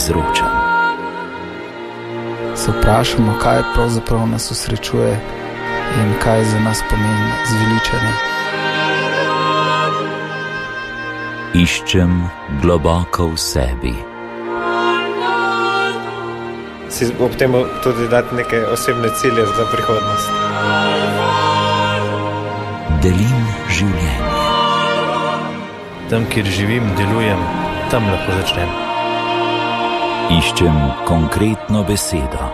izročam. Se vprašamo, kaj pravzaprav nas osrečuje in kaj za nas pomeni zveličanje. Iščem globoko v sebi. Si ob tem tudi dati neke osebne cilje za prihodnost. Delim življenje. Tam, kjer živim, delujem, tam lahko začnem. Iščem konkretno besedo.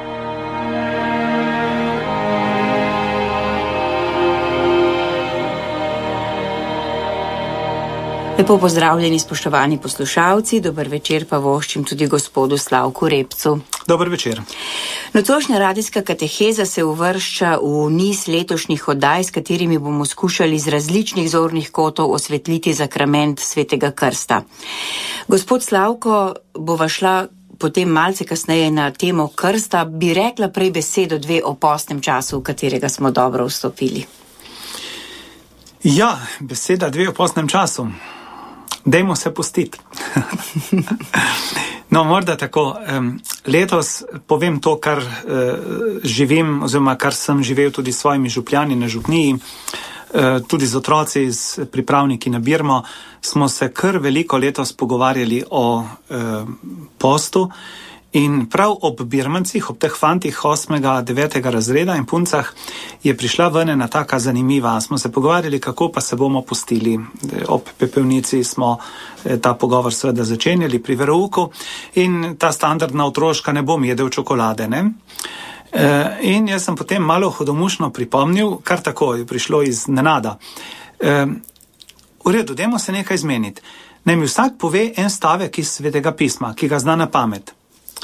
Lepo pozdravljeni, spoštovani poslušalci, dober večer pa voščim tudi gospodu Slavku Repcu. Dober večer. Nocojšnja radijska kateheza se uvršča v niz letošnjih oddaj, s katerimi bomo skušali z različnih zornih kotov osvetliti sakrament Svetega krsta. Gospod Slavko, bova šla potem malce kasneje na temo krsta, bi rekla prej besedo dve o postnem času, v katerega smo dobro vstopili. Ja, beseda dve o postnem času. Dajmo se pustiti. No, morda tako. Letos povem to, kar živim, oziroma kar sem živel tudi s svojimi župljani na župniji, tudi z otroci, z pripravniki na Birmo, smo se kar veliko letos pogovarjali o postu. In prav ob Birmancih, ob teh fantih 8., 9. razreda in puncah je prišla ven ena taka zanimiva. Smo se pogovarjali, kako pa se bomo pustili. Ob pepelnici smo ta pogovor seveda začenjali pri verouku in ta standardna otroška ne bom jedel čokolade, ne? In jaz sem potem malo hudomušno pripomnil, kar tako je prišlo iz nenada. V redu, dajmo se nekaj zmeniti. Naj mi vsak pove en stavek iz Svetega pisma, ki ga zna na pamet.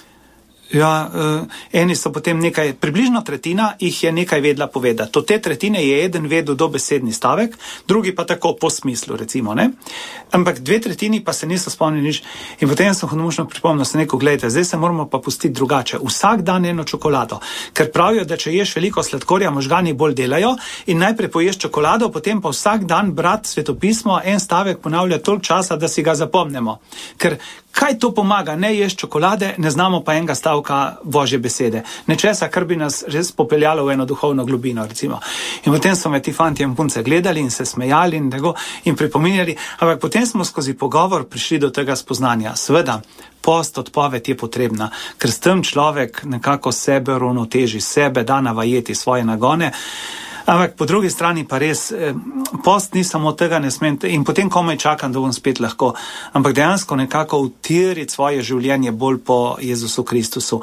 Ja, eni so potem nekaj, približno tretjina jih je nekaj vedela povedati. Od te tretjine je eden vedel dobesedni stavek, drugi pa tako po smislu, recimo, ne? Ampak 2/3 pa se niso spomnili nič. In potem sem hudomušno pripomnil, se neko, gledajte, zdaj se moramo pa pustiti drugače. Vsak dan eno čokolado. Ker pravijo, da če ješ veliko sladkorja, možgani bolj delajo in najprej poješ čokolado, potem pa vsak dan brati svetopismo, en stavek ponavlja toliko časa, da si ga zapomnimo. Ker kaj to pomaga? Ne ješ čokolade, ne znamo pa enega stavka Božje besede. Nečesa, kar bi nas res popeljalo v eno duhovno globino, recimo. In potem so me ti fanti in punce gledali in se smejali in pripominjali, ampak potem smo skozi pogovor prišli do tega spoznanja. Seveda, post, odpoved je potrebna, ker s tem človek nekako sebe uravnoteži, sebe da navajeti svoje nagone. Ampak po drugi strani pa res, post ni samo tega, ne smem, in potem komaj čakam, da bom spet lahko, ampak dejansko nekako utiriti svoje življenje bolj po Jezusu Kristusu.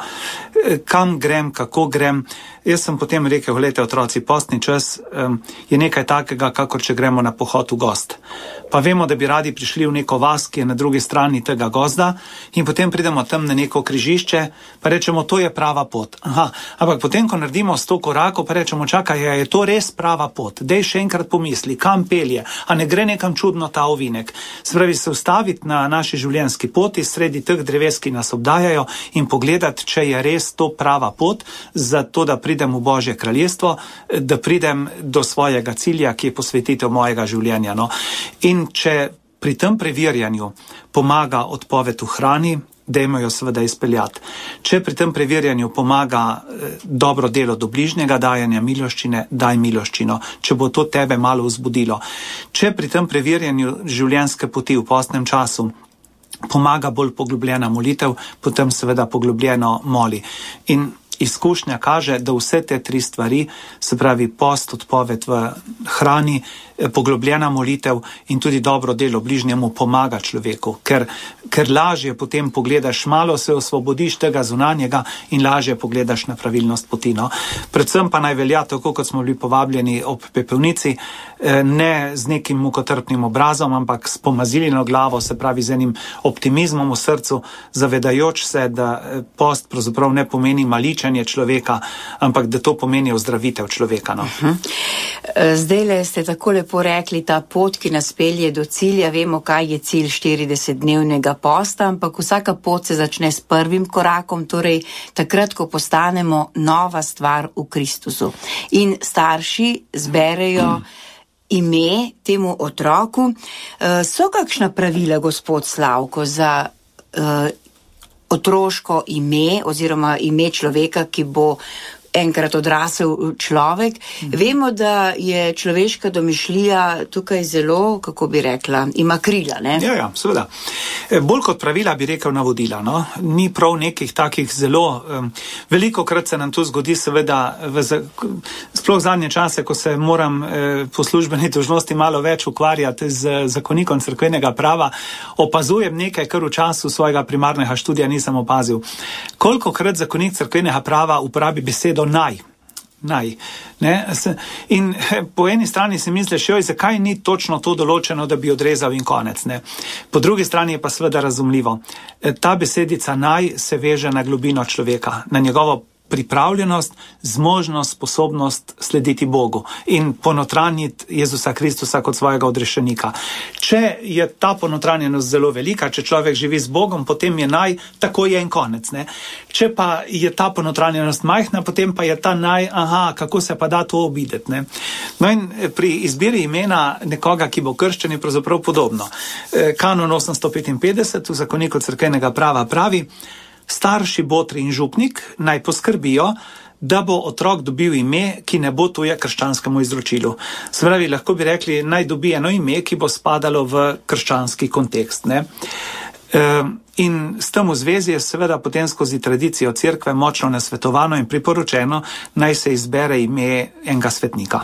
Kam grem, kako grem? Jaz sem potem rekel, gledajte otroci, postni čas je nekaj takega, kakor če gremo na pohod v gost. Pa vemo, da bi radi prišli v neko vas, ki je na drugi strani tega gozda in potem pridemo tam na neko križišče, pa rečemo, to je prava pot. Aha, ampak potem, ko naredimo 100 korakov, pa rečemo, čakaj, je to res prava pot? Dej še enkrat pomisli, kam pelje, a ne gre nekam čudno ta ovinek. Se pravi, se ustaviti na naši življenjski poti, sredi teh dreves, ki nas obdajajo in pogledati, če je res to prava pot, zato da pridem v Božje kraljestvo, da pridem do svojega cilja, ki je posvetitev mojega življenja. No. In če pri tem preverjanju pomaga odpoved v hrani, dajmo jo seveda izpeljati. Če pri tem preverjanju pomaga dobro delo do bližnjega, dajanja miloščine, daj miloščino, če bo to tebe malo vzbudilo. Če pri tem preverjanju življenjske poti v postnem času pomaga bolj poglobljena molitev, potem seveda poglobljeno moli. In izkušnja kaže, da vse te 3 stvari, se pravi post, odpoved v hrani, poglobljena molitev in tudi dobro delo bližnjemu pomaga človeku, ker lažje potem pogledaš, malo se osvobodiš tega zunanjega in lažje pogledaš na pravilnost poti. No. Predvsem pa naj velja, tako kot smo bili povabljeni ob pepelnici, ne z nekim mukotrpnim obrazom, ampak s pomazilino glavo, se pravi z enim optimizmom v srcu, zavedajoč se, da post pravzaprav ne pomeni maličenje človeka, ampak da to pomeni ozdravitev človeka. No. Zdajle ste tako lepo rekli, ta pot, ki nas pelje do cilja, vemo, kaj je cilj 40-dnevnega posta, ampak vsaka pot se začne s prvim korakom, torej takrat, ko postanemo nova stvar v Kristusu. In starši zberejo ime temu otroku. So kakšna pravila, gospod Slavko, za otroško ime oziroma ime človeka, ki bo enkrat odrasel človek. Vemo, da je človeška domišljija tukaj zelo, kako bi rekla, ima krila, ne? Ja, seveda. Bolj kot pravila bi rekel navodila, no? Ni prav nekih takih zelo, veliko krat se nam to zgodi, seveda, sploh zadnje čase, ko se moram po službeni dolžnosti malo več ukvarjati z zakonikom cerkvenega prava, opazujem nekaj, kar v času svojega primarnega študija nisem opazil. Kolikokrat zakonik cerkvenega prava uporabi besedo naj. Ne? In po eni strani si misliš, zakaj ni točno to določeno, da bi odrezal in konec. Ne? Po drugi strani je pa seveda razumljivo. Ta besedica naj se veže na globino človeka, na njegovo pripravljenost, zmožnost, sposobnost slediti Bogu in ponotranjiti Jezusa Kristusa kot svojega odrešenika. Če je ta ponotranjenost zelo velika, če človek živi z Bogom, potem je naj, tako je in konec. Ne? Če pa je ta ponotranjenost majhna, potem pa je ta naj, kako se pa da to obideti. Ne? No in pri izbiri imena nekoga, ki bo krščen, je pravzaprav podobno. Kanon 855 v zakoniku cerkvenega prava pravi: starši, botri in župnik naj poskrbijo, da bo otrok dobil ime, ki ne bo tuje krščanskemu izročilu. Se pravi, lahko bi rekli, naj dobi eno ime, ki bo spadalo v krščanski kontekst. Ne? In s tem v zvezi je seveda potem skozi tradicijo cerkve močno nasvetovano in priporočeno, naj se izbere ime enega svetnika.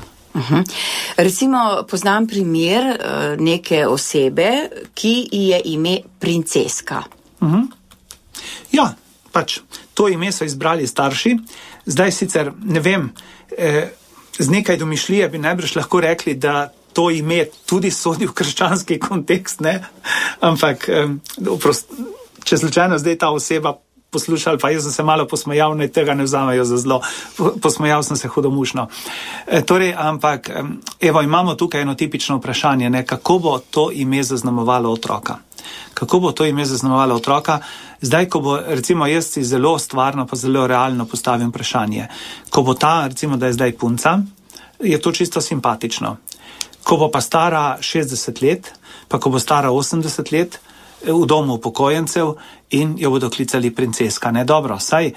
Recimo, poznam primer neke osebe, ki je ime princeska. Ja, pač to ime so izbrali starši. Zdaj sicer, ne vem, z nekaj domišljije bi najbrž lahko rekli, da to ime tudi sodi v krščanski kontekst, ne? Ampak, če slučajno zdaj ta oseba poslušali, pa jaz sem se malo posmejal, naj tega ne vzamejo za zlo. Posmejal sem se hudomušno. Ampak, imamo tukaj eno tipično vprašanje, ne? Kako bo to ime zaznamovalo otroka? Kako bo to ime zaznamovalo otroka? Zdaj, ko bo, recimo, jaz si zelo stvarno pa zelo realno postavim vprašanje. Ko bo ta, recimo, da je zdaj punca, je to čisto simpatično. Ko bo pa stara 60 let, pa ko bo stara 80 let, v domu upokojencev in jo bodo klicali princeska. Ne, dobro, saj,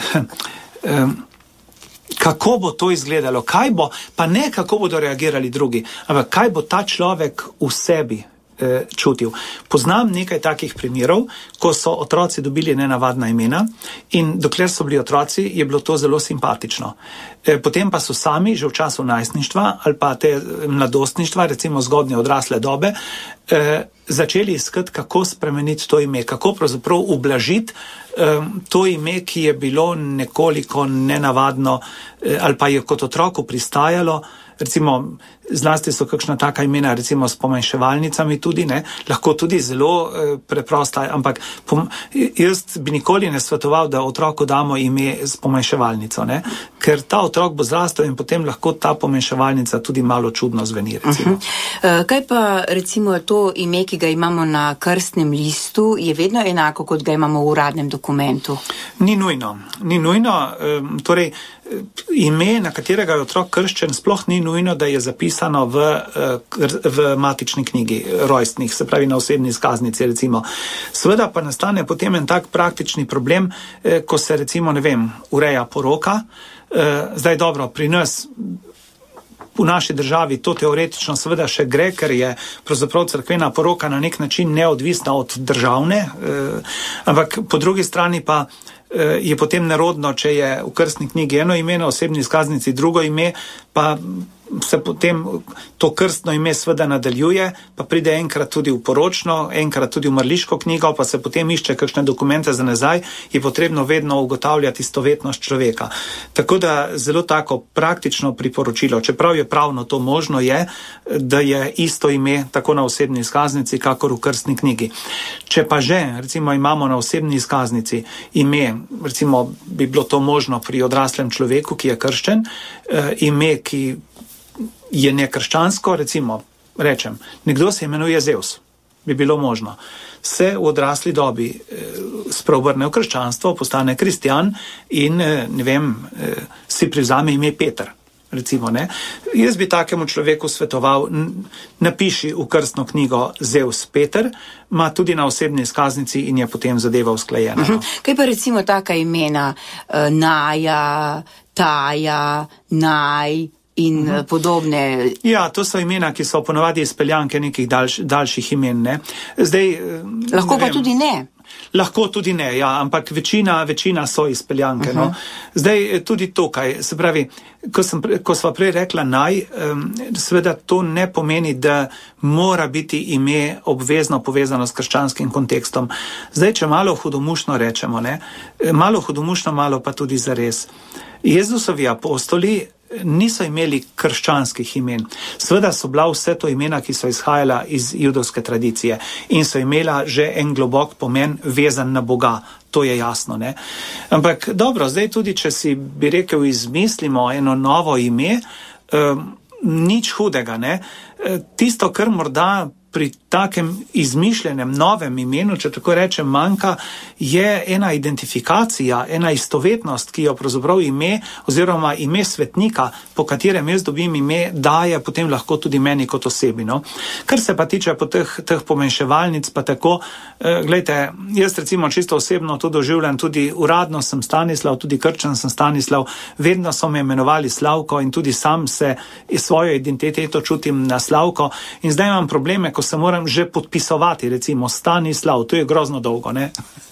kako bo to izgledalo? Kaj bo, pa ne kako bodo reagirali drugi, ampak kaj bo ta človek v sebi čutil. Poznam nekaj takih primerov, ko so otroci dobili nenavadna imena in dokler so bili otroci, je bilo to zelo simpatično. Potem pa so sami, že v času najstništva ali pa te mladostništva, recimo zgodnje odrasle dobe, začeli iskati, kako spremeniti to ime, kako pravzaprav ublažiti to ime, ki je bilo nekoliko nenavadno ali pa je kot otroku pristajalo. Recimo, zlasti so kakšna taka imena, recimo s pomanjševalnicami tudi, ne, lahko tudi zelo preprosta, ampak jaz bi nikoli ne svetoval, da otroku damo ime s pomanjševalnico, ne, ker ta otrok bo zrastel in potem lahko ta pomanjševalnica tudi malo čudno zveni, recimo. Kaj pa, recimo, to ime, ki ga imamo na krstnem listu, je vedno enako, kot ga imamo v uradnem dokumentu? Ni nujno. Torej, ime, na katerega je otrok krščen, sploh ni nujno, da je zapisano v matični knjigi rojstnih, se pravi na osebni izkaznici, recimo. Seveda pa nastane potem en tak praktični problem, ko se, recimo, ne vem, ureja poroka. Zdaj dobro, pri nas v naši državi to teoretično seveda še gre, ker je pravzaprav cerkvena poroka na nek način neodvisna od državne, ampak po drugi strani pa je potem nerodno, če je v krstni knjigi eno ime, na osebni izkaznici drugo ime, pa se potem to krstno ime sveda nadaljuje, pa pride enkrat tudi v poročno, enkrat tudi v mrliško knjigo, pa se potem išče kakšne dokumente za nazaj, je potrebno vedno ugotavljati istovetnost človeka. Tako da zelo tako praktično priporočilo, čeprav je pravno to možno, je, da je isto ime tako na osebni izkaznici, kakor v krstni knjigi. Če pa že, recimo, imamo na osebni izkaznici ime, recimo bi bilo to možno pri odraslem človeku, ki je krščen, ime, ki je nekrščansko, recimo, rečem, nekdo se imenuje Zeus, bi bilo možno. Se v odrasli dobi spreobrne v krščanstvo, postane kristjan in, ne vem, si privzame ime Peter, recimo, ne. Jaz bi takemu človeku svetoval, napiši v krstno knjigo Zeus Peter, ima tudi na osebni izkaznici in je potem zadeva usklajena. Kaj pa recimo taka imena, Naja, Taja, Naj in podobne? Ja, to so imena, ki so ponovadi izpeljanke nekih daljših imen, ne. Zdaj, lahko pa tudi ne. Lahko tudi ne, ja, ampak večina so izpeljanke, no. Zdaj, tudi tukaj, se pravi, ko sva prej rekla naj, seveda to ne pomeni, da mora biti ime obvezno povezano s krščanskim kontekstom. Zdaj, če malo hudomušno rečemo, ne, malo hudomušno, malo pa tudi zares. Jezusovi apostoli niso imeli krščanskih imen. Seveda so bila vse to imena, ki so izhajala iz judovske tradicije in so imela že en globok pomen vezan na Boga. To je jasno, ne. Ampak dobro, zdaj tudi, če si bi rekel, izmislimo eno novo ime, nič hudega, ne. Tisto, kar morda pri takem izmišljenem novem imenu, če tako rečem, manjka, je ena identifikacija, ena istovetnost, ki jo pravzaprav ime oziroma ime svetnika, po katerem jaz dobim ime, daje potem lahko tudi meni kot osebi, no. Kar se pa tiče po teh pomenševalnic, pa tako, glejte, jaz recimo čisto osebno to doživljam, tudi uradno sem Stanislav, tudi krčen sem Stanislav, vedno so me imenovali Slavko in tudi sam se svojo identiteto čutim na Slavko in zdaj imam probleme, ko se moram že podpisovati, recimo Stanislav, to je grozno dolgo, ne.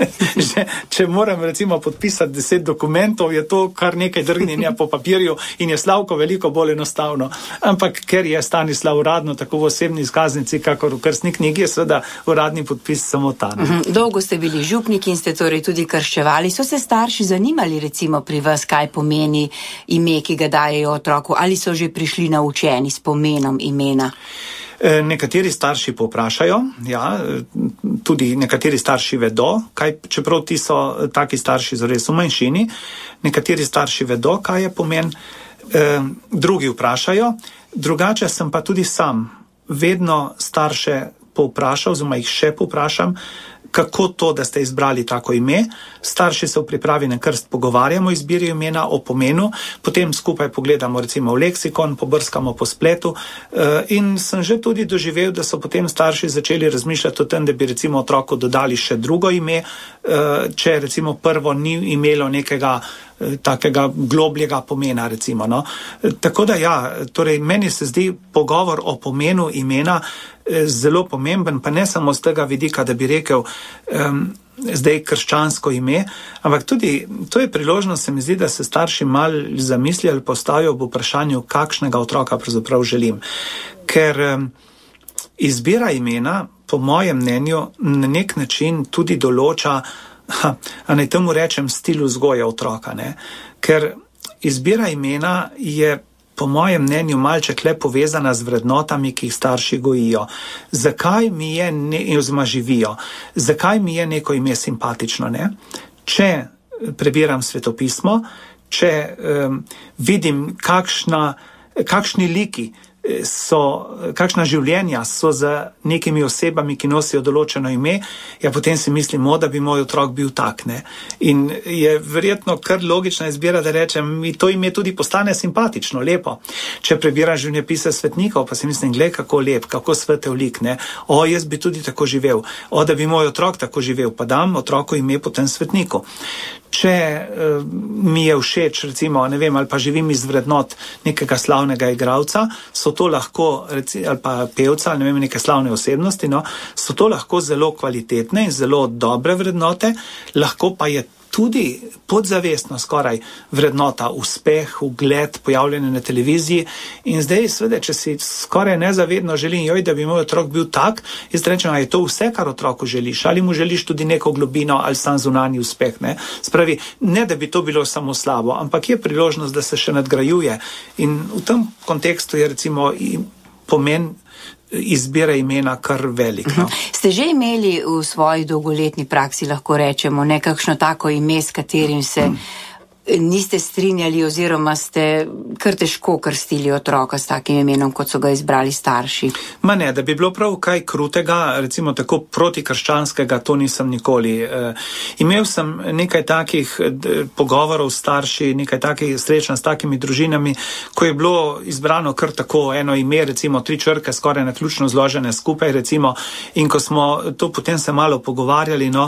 Če moram recimo podpisati 10 dokumentov, je to kar nekaj drgnjenja po papirju in je Slavko veliko bolj enostavno. Ampak ker je Stanislav uradno tako v osebni izkaznici, kakor v krstni knjigi, je seveda uradni podpis samo ta. Dolgo ste bili župniki in ste torej tudi krščevali. So se starši zanimali recimo pri vas, kaj pomeni ime, ki ga dajejo otroku, ali so že prišli naučeni s pomenom imena? Nekateri starši povprašajo, ja, tudi nekateri starši vedo, čeprav ti so taki starši zares v manjšini, nekateri starši vedo, kaj je pomen, drugi vprašajo, drugače sem pa tudi sam vedno starše povprašal, oziroma jih še povprašam, kako to, da ste izbrali tako ime. Starši se v pripravi na krst pogovarjamo o izbiri imena, o pomenu, potem skupaj pogledamo recimo v leksikon, pobrskamo po spletu in sem že tudi doživel, da so potem starši začeli razmišljati o tem, da bi recimo otroku dodali še drugo ime, če recimo prvo ni imelo nekega takega globljega pomena, recimo, no. Tako da ja, torej meni se zdi pogovor o pomenu imena zelo pomemben, pa ne samo z tega vidika, da bi rekel zdaj krščansko ime, ampak tudi to je priložnost, se mi zdi, da se starši mal zamislijo ali postavijo v vprašanju, kakšnega otroka pravzaprav želim. Ker izbira imena, po mojem mnenju, na nek način tudi določa, a naj temu rečem, stil vzgoje otroka, ne? Ker izbira imena je po mojem mnenju malček le povezana z vrednotami, ki jih starši gojijo. Zakaj mi je, oziroma živijo, zakaj mi je neko ime simpatično, ne? Če prebiram svetopismo, če vidim, kakšni liki so, kakšna življenja so za nekimi osebami, ki nosijo določeno ime, ja potem si mislim, da bi moj otrok bil tak, ne. In je verjetno kar logična izbira, da rečem, mi to ime tudi postane simpatično, lepo. Če prebiram življenjepise svetnikov, pa si mislim, glej, kako lep, kako svetel lik, ne. Jaz bi tudi tako živel. Da bi moj otrok tako živel, pa dam otroku ime po tem svetniku. Če mi je všeč, recimo, ne vem, ali pa živim iz vrednot nekega slavnega igralca, so to lahko, ali pa pevca, ali ne vem, neke slavne osebnosti, no, so to lahko zelo kvalitetne in zelo dobre vrednote, lahko pa je tudi podzavestno skoraj vrednota uspeh, ugled, pojavljanje na televiziji in zdaj seveda, če si skoraj nezavedno želim, da bi moj otrok bil tak, jaz rečem, je to vse, kar otroku želiš, ali mu želiš tudi neko globino ali sam zunanji uspeh, ne. Spravi, ne da bi to bilo samo slabo, ampak je priložnost, da se še nadgrajuje in v tem kontekstu je recimo pomen izbire imena kar velik. No? Ste že imeli v svoji dolgoletni praksi, lahko rečemo, nekakšno tako ime, s katerim se niste strinjali oziroma ste kar težko krstili otroka s takim imenom, kot so ga izbrali starši? Ma ne, da bi bilo prav kaj krutega, recimo tako protikrščanskega, to nisem nikoli. Imel sem nekaj takih pogovorov s starši, nekaj takih srečanj s takimi družinami, ko je bilo izbrano kar tako eno ime, recimo 3 črke skoraj naključno zložene skupaj, recimo, in ko smo to potem se malo pogovarjali, no,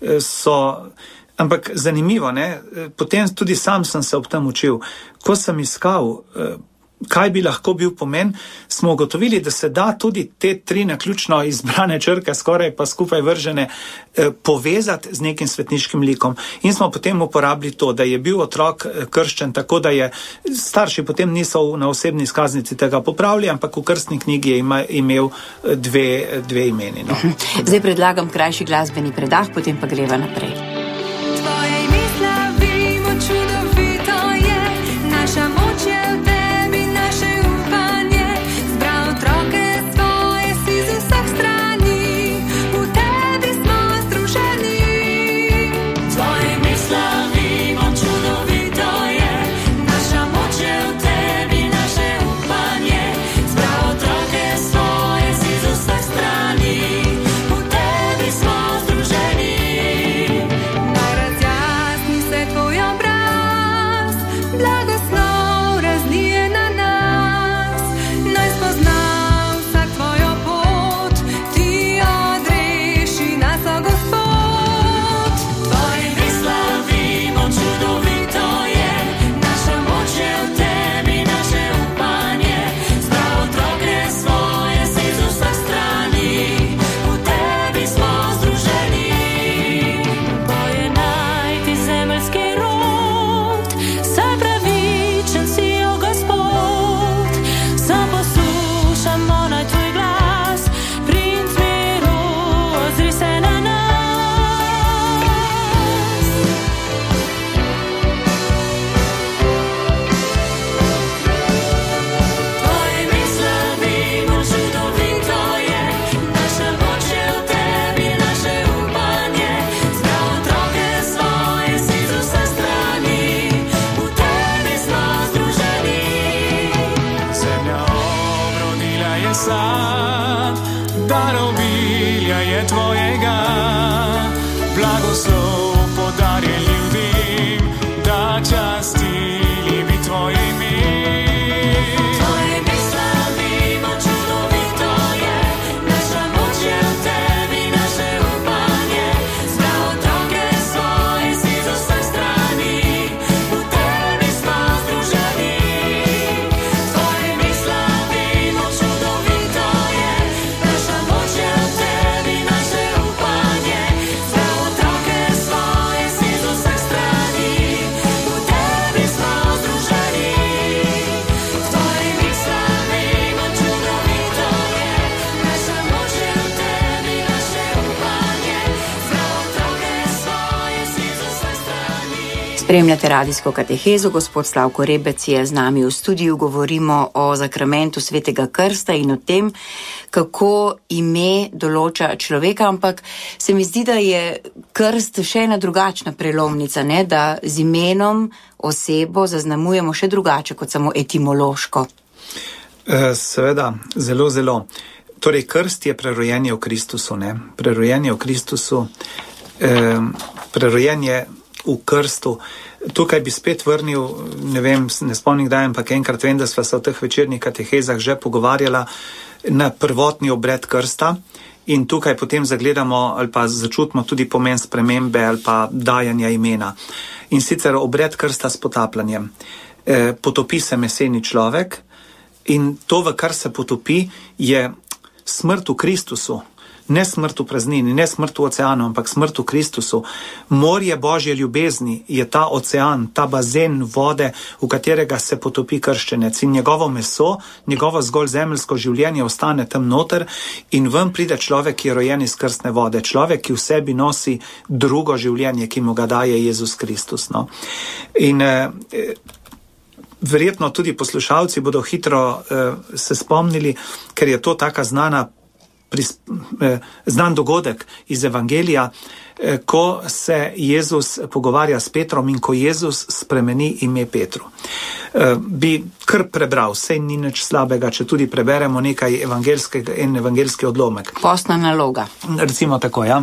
ampak zanimivo, ne, potem tudi sam sem se ob tem učil. Ko sem iskal, kaj bi lahko bil pomen, smo ugotovili, da se da tudi te 3 naključno izbrane črke, skoraj pa skupaj vržene, povezati z nekim svetniškim likom. In smo potem uporabili to, da je bil otrok krščen, tako da je starši potem niso na osebni izkaznici tega popravili, ampak v krstni knjigi je imel dve imeni. No. Zdaj predlagam krajši glasbeni predah, potem pa greva naprej. Naša moč je v tebi, naše upanje, zbral otroke svoje si z vseh strani, v tebi smo združeni. Tvoje ime slavimo, čudovito je, naša moč je v tebi, naše upanje, zbral otroke svoje si z vseh strani, v tebi smo združeni. Naj razjasni se tvoj obraz, blagoslov razlije na nas, naj spozna vsak tvojo pot, ti odreši nas, o Gospod. Tvoje ime slavimo, čudovito je, naša moč je v tebi, naše upanje, zbral otroke svoje si z vseh strani, v tebi smo združeni. Boje najti zemeljski rod, saj pravičen si, o Gospod, zaposlušamo naj tvoj glas, princ miru, ozri se na nas. Tvoje ime slavimo, čudovito je, naša moč je v tebi, naše upanje, zbral otroke svoje si z vseh strani, v tebi smo združeni. Zemlja obrodila je sad, dar obilja je tvojega, blagoslov podarje ljudem, da častili bi tvoje ime. Tvoje ime slavimo, čudovito je, naša moč je v tebi, naše upanje, zbral otroke svoje si z vseh strani, v tebi smo združeni. Tvoje ime slavimo, čudovito je, naša moč je v tebi, naše upanje, zbral otroke svoje si z vseh strani, v tebi smo združeni. Tvoje ime slavimo, čudovito je, naša moč je v tebi, naše upanje, zbral otroke svoje si z vseh strani. Spremljate radijsko katehezo, gospod Slavko Rebec je z nami v studiu, govorimo o zakramentu svetega krsta in o tem, kako ime določa človeka, ampak se mi zdi, da je krst še ena drugačna prelomnica, ne? Da z imenom osebo zaznamujemo še drugače kot samo etimološko. Seveda, zelo, zelo. Torej, krst je prerojenje v Kristusu, ne? Prerojenje v Kristusu, prerojenje v krstu. Tukaj bi spet vrnil, ne vem, ne spomnim kdaj, ampak enkrat vem, da sva se v teh večernih katehezah že pogovarjala na prvotni obred krsta in tukaj potem zagledamo ali pa začutimo tudi pomen spremembe ali pa dajanja imena. In sicer obred krsta s potapljanjem. Potopi se meseni človek in to, v kar se potopi, je smrt v Kristusu. Ne smrt v praznini, ne smrt v oceanu, ampak smrt v Kristusu. Morje Božje ljubezni je ta ocean, ta bazen vode, v katerega se potopi krščenec in njegovo meso, njegovo zgolj zemeljsko življenje ostane tam noter in ven pride človek, ki je rojen iz krstne vode. Človek, ki v sebi nosi drugo življenje, ki mu ga daje Jezus Kristus. No. In verjetno tudi poslušalci bodo hitro se spomnili, ker je to taka znana znan dogodek iz Evangelija, ko se Jezus pogovarja s Petrom in ko Jezus spremeni ime Petru. Bi kar prebral, sej ni nič slabega, če tudi preberemo nekaj evangelski odlomek. Postna naloga. Recimo tako, ja.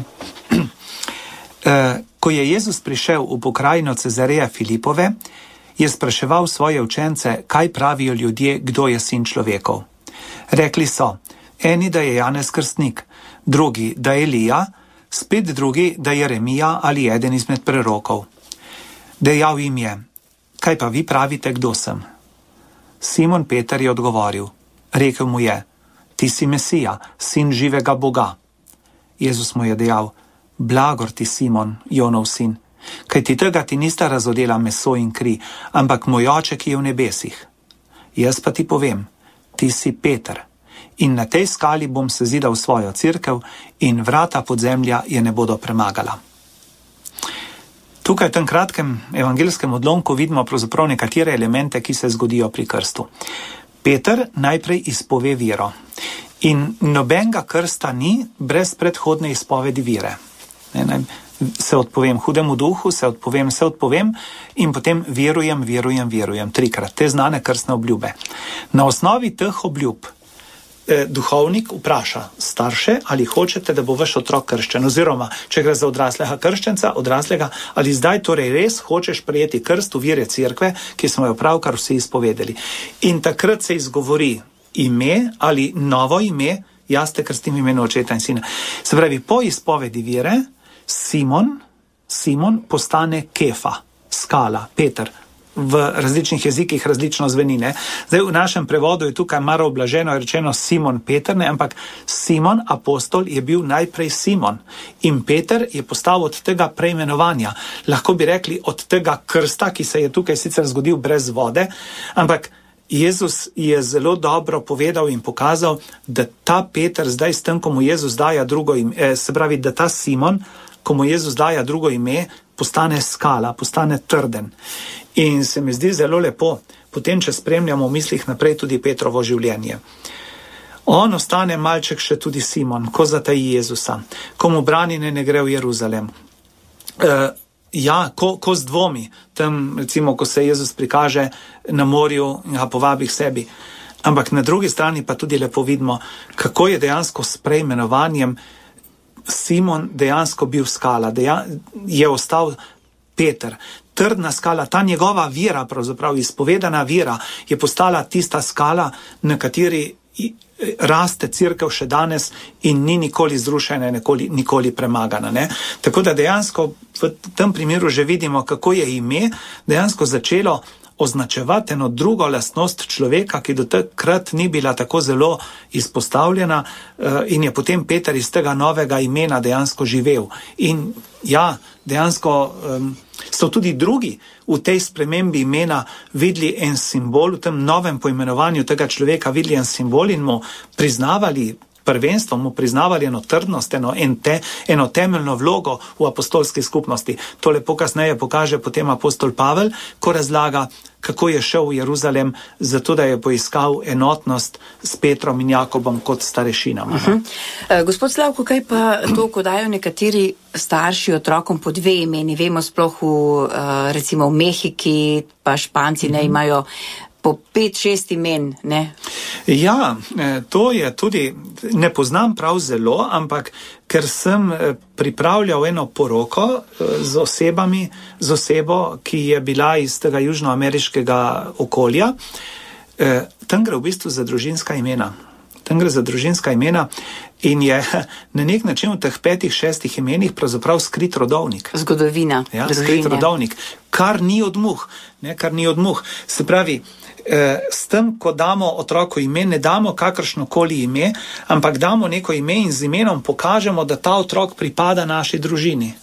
Ko je Jezus prišel v pokrajino Cezareja Filipove, je spraševal svoje učence, kaj pravijo ljudje, kdo je sin človekov. Rekli so, eni, da je Janez Krstnik, drugi, da je Elija, spet drugi, da je Jeremija ali eden izmed prerokov. Dejal jim je, kaj pa vi pravite, kdo sem? Simon Peter je odgovoril, rekel mu je, ti si Mesija, sin živega Boga. Jezus mu je dejal, blagor ti Simon, Jonov sin, kaj ti tega ti nista razodela meso in kri, ampak moj oče, ki je v nebesih. Jaz pa ti povem, ti si Peter, in na tej skali bom sezidal svojo cerkev in vrata podzemlja je ne bodo premagala. Tukaj v tem kratkem evangelskem odlomku vidimo pravzaprav nekatere elemente, ki se zgodijo pri krstu. Peter najprej izpove vero in nobenega krsta ni brez predhodne izpovedi vere. Se odpovem hudemu duhu, se odpovem in potem verujem, trikrat, te znane krstne obljube. Na osnovi teh obljub duhovnik vpraša starše, ali hočete, da bo vaš otrok krščen, oziroma, če gre za odraslega krščenca, ali zdaj torej res hočeš prejeti krst v vere cerkve, ki smo jo pravkar vsi izpovedali. In takrat se izgovori ime ali novo ime, jaz te krstim v imenu očeta in sina. Se pravi, po izpovedi vere, Simon postane Kefa, skala, Peter. V različnih jezikih različno zveni, ne. Zdaj v našem prevodu je tukaj malo oblaženo rečeno Simon Peter, ne, ampak Simon apostol je bil najprej Simon in Peter je postal od tega preimenovanja. Lahko bi rekli od tega krsta, ki se je tukaj sicer zgodil brez vode, ampak Jezus je zelo dobro povedal in pokazal, da ta Peter zdaj s tem, ko mu Jezus daja drugo ime, se pravi, da ta Simon, ko mu Jezus daja drugo ime, postane skala, postane trden. In se mi zdi zelo lepo, potem, če spremljamo v mislih naprej tudi Petrovo življenje. On ostane malček še tudi Simon, ko zataji Jezusa, ko mu brani ne gre v Jeruzalem. Ko zdvomi, tam recimo, ko se Jezus prikaže na morju in ga povabi k sebi. Ampak na drugi strani pa tudi lepo vidimo, kako je dejansko s preimenovanjem Simon dejansko bil skala, je ostal Peter. Trdna skala, ta njegova vera, pravzaprav izpovedana vera, je postala tista skala, na kateri raste cerkev še danes in ni nikoli zrušena, nikoli premagana. Ne? Tako da dejansko v tem primeru že vidimo, kako je ime dejansko začelo označevati eno drugo lastnost človeka, ki do takrat ni bila tako zelo izpostavljena in je potem Peter iz tega novega imena dejansko živel. In ja, dejansko so tudi drugi v tej spremembi imena videli en simbol, v tem novem poimenovanju tega človeka videli en simbol in mu priznavali prvenstvo, mu priznavali eno trdnost, eno temeljno vlogo v apostolski skupnosti. To lepo kasneje pokaže potem apostol Pavel, ko razlaga, kako je šel v Jeruzalem, zato da je poiskal enotnost s Petrom in Jakobom kot starešinama. Gospod Slavko, kaj pa to, ko dajo nekateri starši otrokom po dve imeni? Vemo sploh recimo v Mehiki, pa Španci ne imajo po 5-6 imen, ne? Ja, to je tudi, ne poznam prav zelo, ampak ker sem pripravljal eno poroko z osebo, ki je bila iz tega južnoameriškega okolja, tam gre v bistvu za družinska imena. Tam gre za družinska imena in je na nek način v teh 5-6 imenih pravzaprav skrit rodovnik. Zgodovina. Ja, skrit rodovnik. Kar ni od muh. Se pravi, s tem, ko damo otroku ime, ne damo kakršnokoli ime, ampak damo neko ime in z imenom pokažemo, da ta otrok pripada naši družini.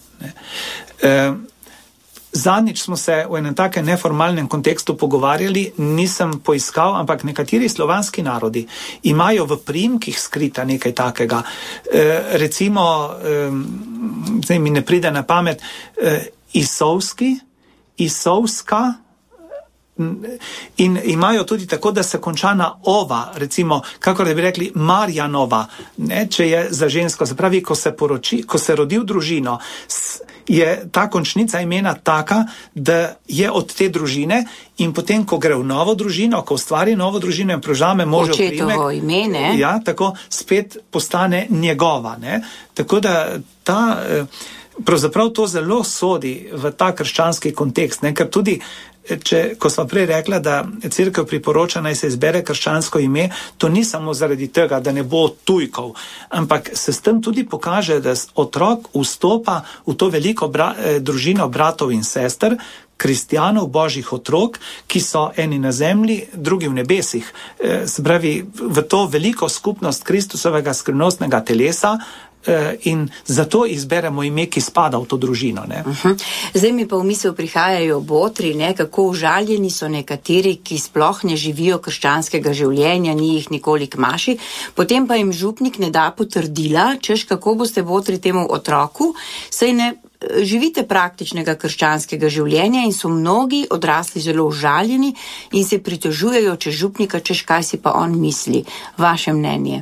Zadnjič smo se v enem takem neformalnem kontekstu pogovarjali, nisem poiskal, ampak nekateri slovanski narodi imajo v priimkih skrita nekaj takega. Recimo, zdaj mi ne pride na pamet, Isovska, In imajo tudi tako, da se konča na ova, recimo, kakor da bi rekli Marjanova, ne, če je za žensko. Se pravi, ko se rodi v družino, je ta končnica imena taka, da je od te družine in potem, ko gre v novo družino, ko ustvari novo družino in prožame možev priimek, očetovo ime, ne? Ja, tako spet postane njegova, ne. Tako da pravzaprav to zelo sodi v ta krščanski kontekst, ne, ker tudi ko sva prej rekla, da cerkev priporoča, naj se izbere krščansko ime, to ni samo zaradi tega, da ne bo tujkov, ampak se s tem tudi pokaže, da otrok vstopa v to veliko družino bratov in sester, kristjanov, božjih otrok, ki so eni na zemlji, drugi v nebesih. Se pravi, v to veliko skupnost Kristusovega skrivnostnega telesa, in zato izberemo ime, ki spada v to družino. Ne? Zdaj mi pa v misel prihajajo botri, ne, kako užaljeni so nekateri, ki sploh ne živijo krščanskega življenja, ni jih nikoli k maši, potem pa jim župnik ne da potrdila, češ kako boste botri temu otroku, saj ne živite praktičnega krščanskega življenja in so mnogi odrasli zelo užaljeni in se pritožujejo čez župnika, češ kaj si pa on misli. Vaše mnenje?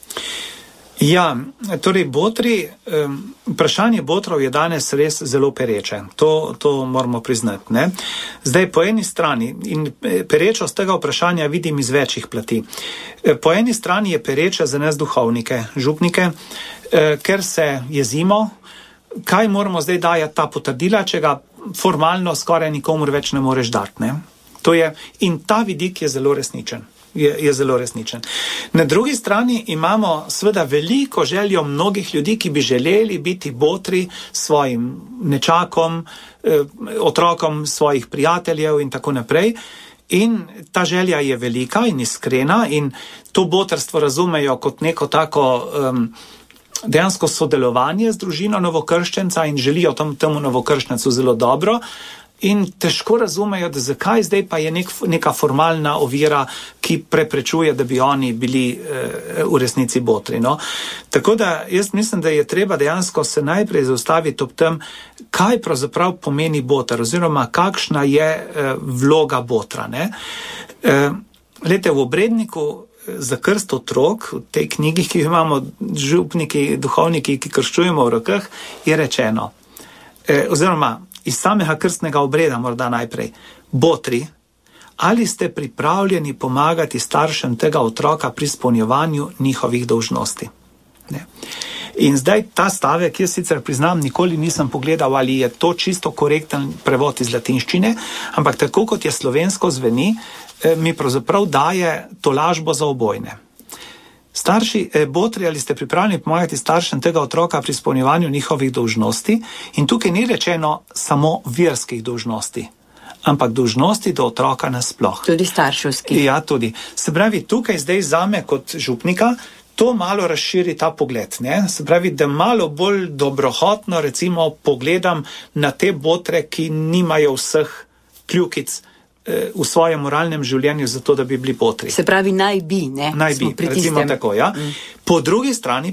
Ja, torej botri, vprašanje botrov je danes res zelo pereče. To moramo priznati, ne. Zdaj, po eni strani, in perečost tega vprašanja vidim iz večjih plati. Po eni strani je pereče za nas duhovnike, župnike, ker se jezimo, kaj moramo zdaj dajati ta potrdila, če ga formalno skoraj nikomur več ne moreš dati, ne. To je, in ta vidik je zelo resničen. Je zelo resničen. Na drugi strani imamo seveda veliko željo mnogih ljudi, ki bi želeli biti botri svojim nečakom, otrokom svojih prijateljev in tako naprej. In ta želja je velika in iskrena in to botrstvo razumejo kot neko tako dejansko sodelovanje z družino novokrščenca in želijo temu novokrščencu zelo dobro. In težko razumejo, da zakaj zdaj pa je neka formalna ovira, ki preprečuje, da bi oni bili v resnici botri. No? Tako da jaz mislim, da je treba dejansko se najprej zaustaviti ob tem, kaj pravzaprav pomeni boter, oziroma kakšna je vloga botra. Ne? Glejte, v obredniku za krst otrok, v tej knjigi, ki imamo župniki, duhovniki, ki krščujemo v rokah, je rečeno, oziroma iz samega krstnega obreda morda najprej, botri, ali ste pripravljeni pomagati staršem tega otroka pri izpolnjevanju njihovih dolžnosti? Ne. In zdaj ta stavek, jaz sicer priznam, nikoli nisem pogledal, ali je to čisto korekten prevod iz latinščine, ampak tako kot je slovensko zveni, mi pravzaprav daje tolažbo za obojne. Starši, botri, ali ste pripravljeni pomagati staršem tega otroka pri izpolnjevanju njihovih dolžnosti? In tukaj ni rečeno samo verskih dolžnosti, ampak dolžnosti do otroka nasploh. Tudi starševski. Ja, tudi. Se pravi, tukaj zdaj zame kot župnika to malo razširi ta pogled. Ne? Se pravi, da malo bolj dobrohotno recimo pogledam na te botre, ki nimajo vseh kljukic v svojem moralnem življenju za to, da bi bili botri. Se pravi, naj bi, ne? Naj bi, recimo tako, ja. Po drugi strani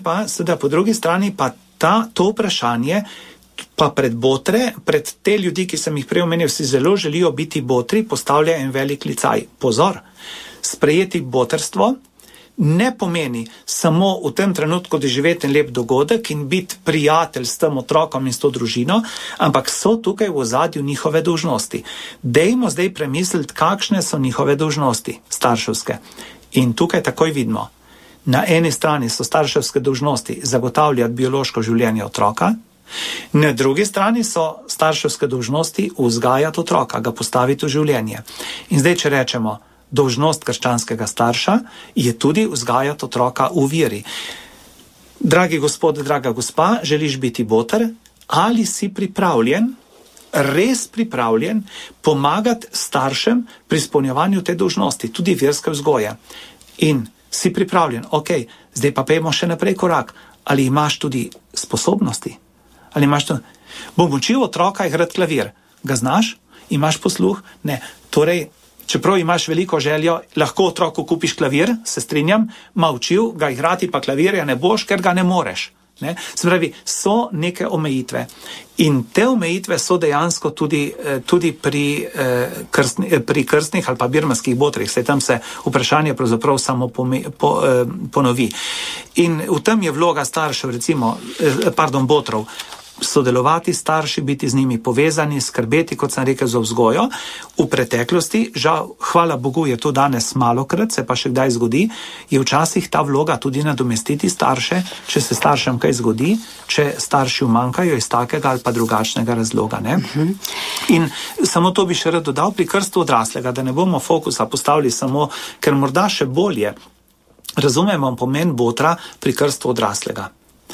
pa to vprašanje pa pred botre, pred te ljudi, ki sem jih prej omenil, si zelo želijo biti botri, postavlja en velik licaj. Pozor, sprejeti botrstvo ne pomeni samo v tem trenutku doživeti en lep dogodek in biti prijatelj s tem otrokom in s to družino, ampak so tukaj v ozadju njihove dolžnosti. Dejmo zdaj premisliti, kakšne so njihove dolžnosti starševske. In tukaj takoj vidimo. Na eni strani so starševske dolžnosti zagotavljati biološko življenje otroka, na drugi strani so starševske dolžnosti vzgajati otroka, ga postaviti v življenje. In zdaj, če rečemo, dolžnost krščanskega starša je tudi vzgajati otroka v veri. Dragi gospod, draga gospa, želiš biti boter? Ali si pripravljen, res pripravljen pomagati staršem pri izpolnjevanju te dolžnosti, tudi verske vzgoje? In si pripravljen, ok, zdaj pa pejmo še naprej korak. Ali imaš tudi sposobnosti? Ali imaš to? Bom učil otroka igrati klavir. Ga znaš? Imaš posluh? Ne. Torej, čeprav imaš veliko željo, lahko otroku kupiš klavir, se strinjam, ma učil ga igrati, pa klavirja ne boš, ker ga ne moreš. Ne? Se pravi, so neke omejitve. In te omejitve so dejansko tudi pri krstnih ali pa birmanskih botrih. Saj tam se vprašanje pravzaprav samo ponovi. In v tem je vloga staršev, botrov, sodelovati s starši, biti z njimi povezani, skrbeti, kot sem rekel, za vzgojo. V preteklosti, žal, hvala Bogu, je to danes malokrat, se pa še kdaj zgodi, je včasih ta vloga tudi nadomestiti starše, če se staršem kaj zgodi, če starši umanjkajo iz takega ali pa drugačnega razloga. Ne? In samo to bi še rad dodal pri krstu odraslega, da ne bomo fokusa postavili samo, ker morda še bolje razumemo pomen botra pri krstu odraslega.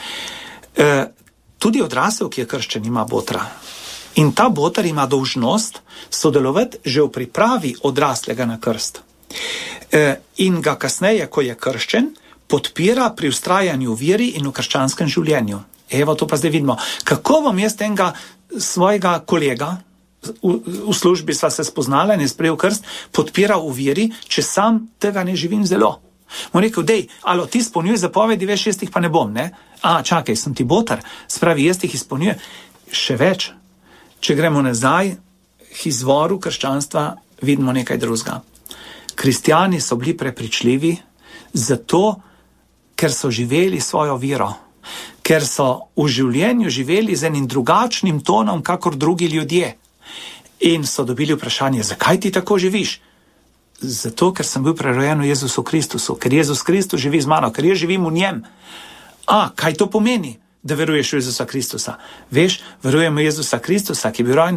Tudi odrasel, ki je krščen, ima botra. In ta boter ima dolžnost sodelovati že v pripravi odraslega na krst. In ga kasneje, ko je krščen, podpira pri vztrajanju v veri in v krščanskem življenju. Evo, to pa zdaj vidimo. Kako bom jaz enega svojega kolega, v službi sva se spoznala in je sprejel krst, podpira v veri, če sam tega ne živim zelo. Mu rekel, dej, alo, ti izpolnjuj zapovedi, veš, jaz jih pa ne bom, ne? Čakaj, sem ti boter, spravi, jaz jih izpolnjujem. Še več, če gremo nazaj k izvoru krščanstva, vidimo nekaj drugega. Kristjani so bili prepričljivi zato, ker so živeli svojo vero, ker so v življenju živeli z enim drugačnim tonom, kakor drugi ljudje. In so dobili vprašanje, zakaj ti tako živiš? Zato, ker sem bil prerojen v Jezusu Kristusu, ker Jezus Kristus živi z mano, ker jaz živim v njem. Kaj to pomeni, da veruješ v Jezusa Kristusa? Veš, verujem v Jezusa Kristusa, ki je bil rojen.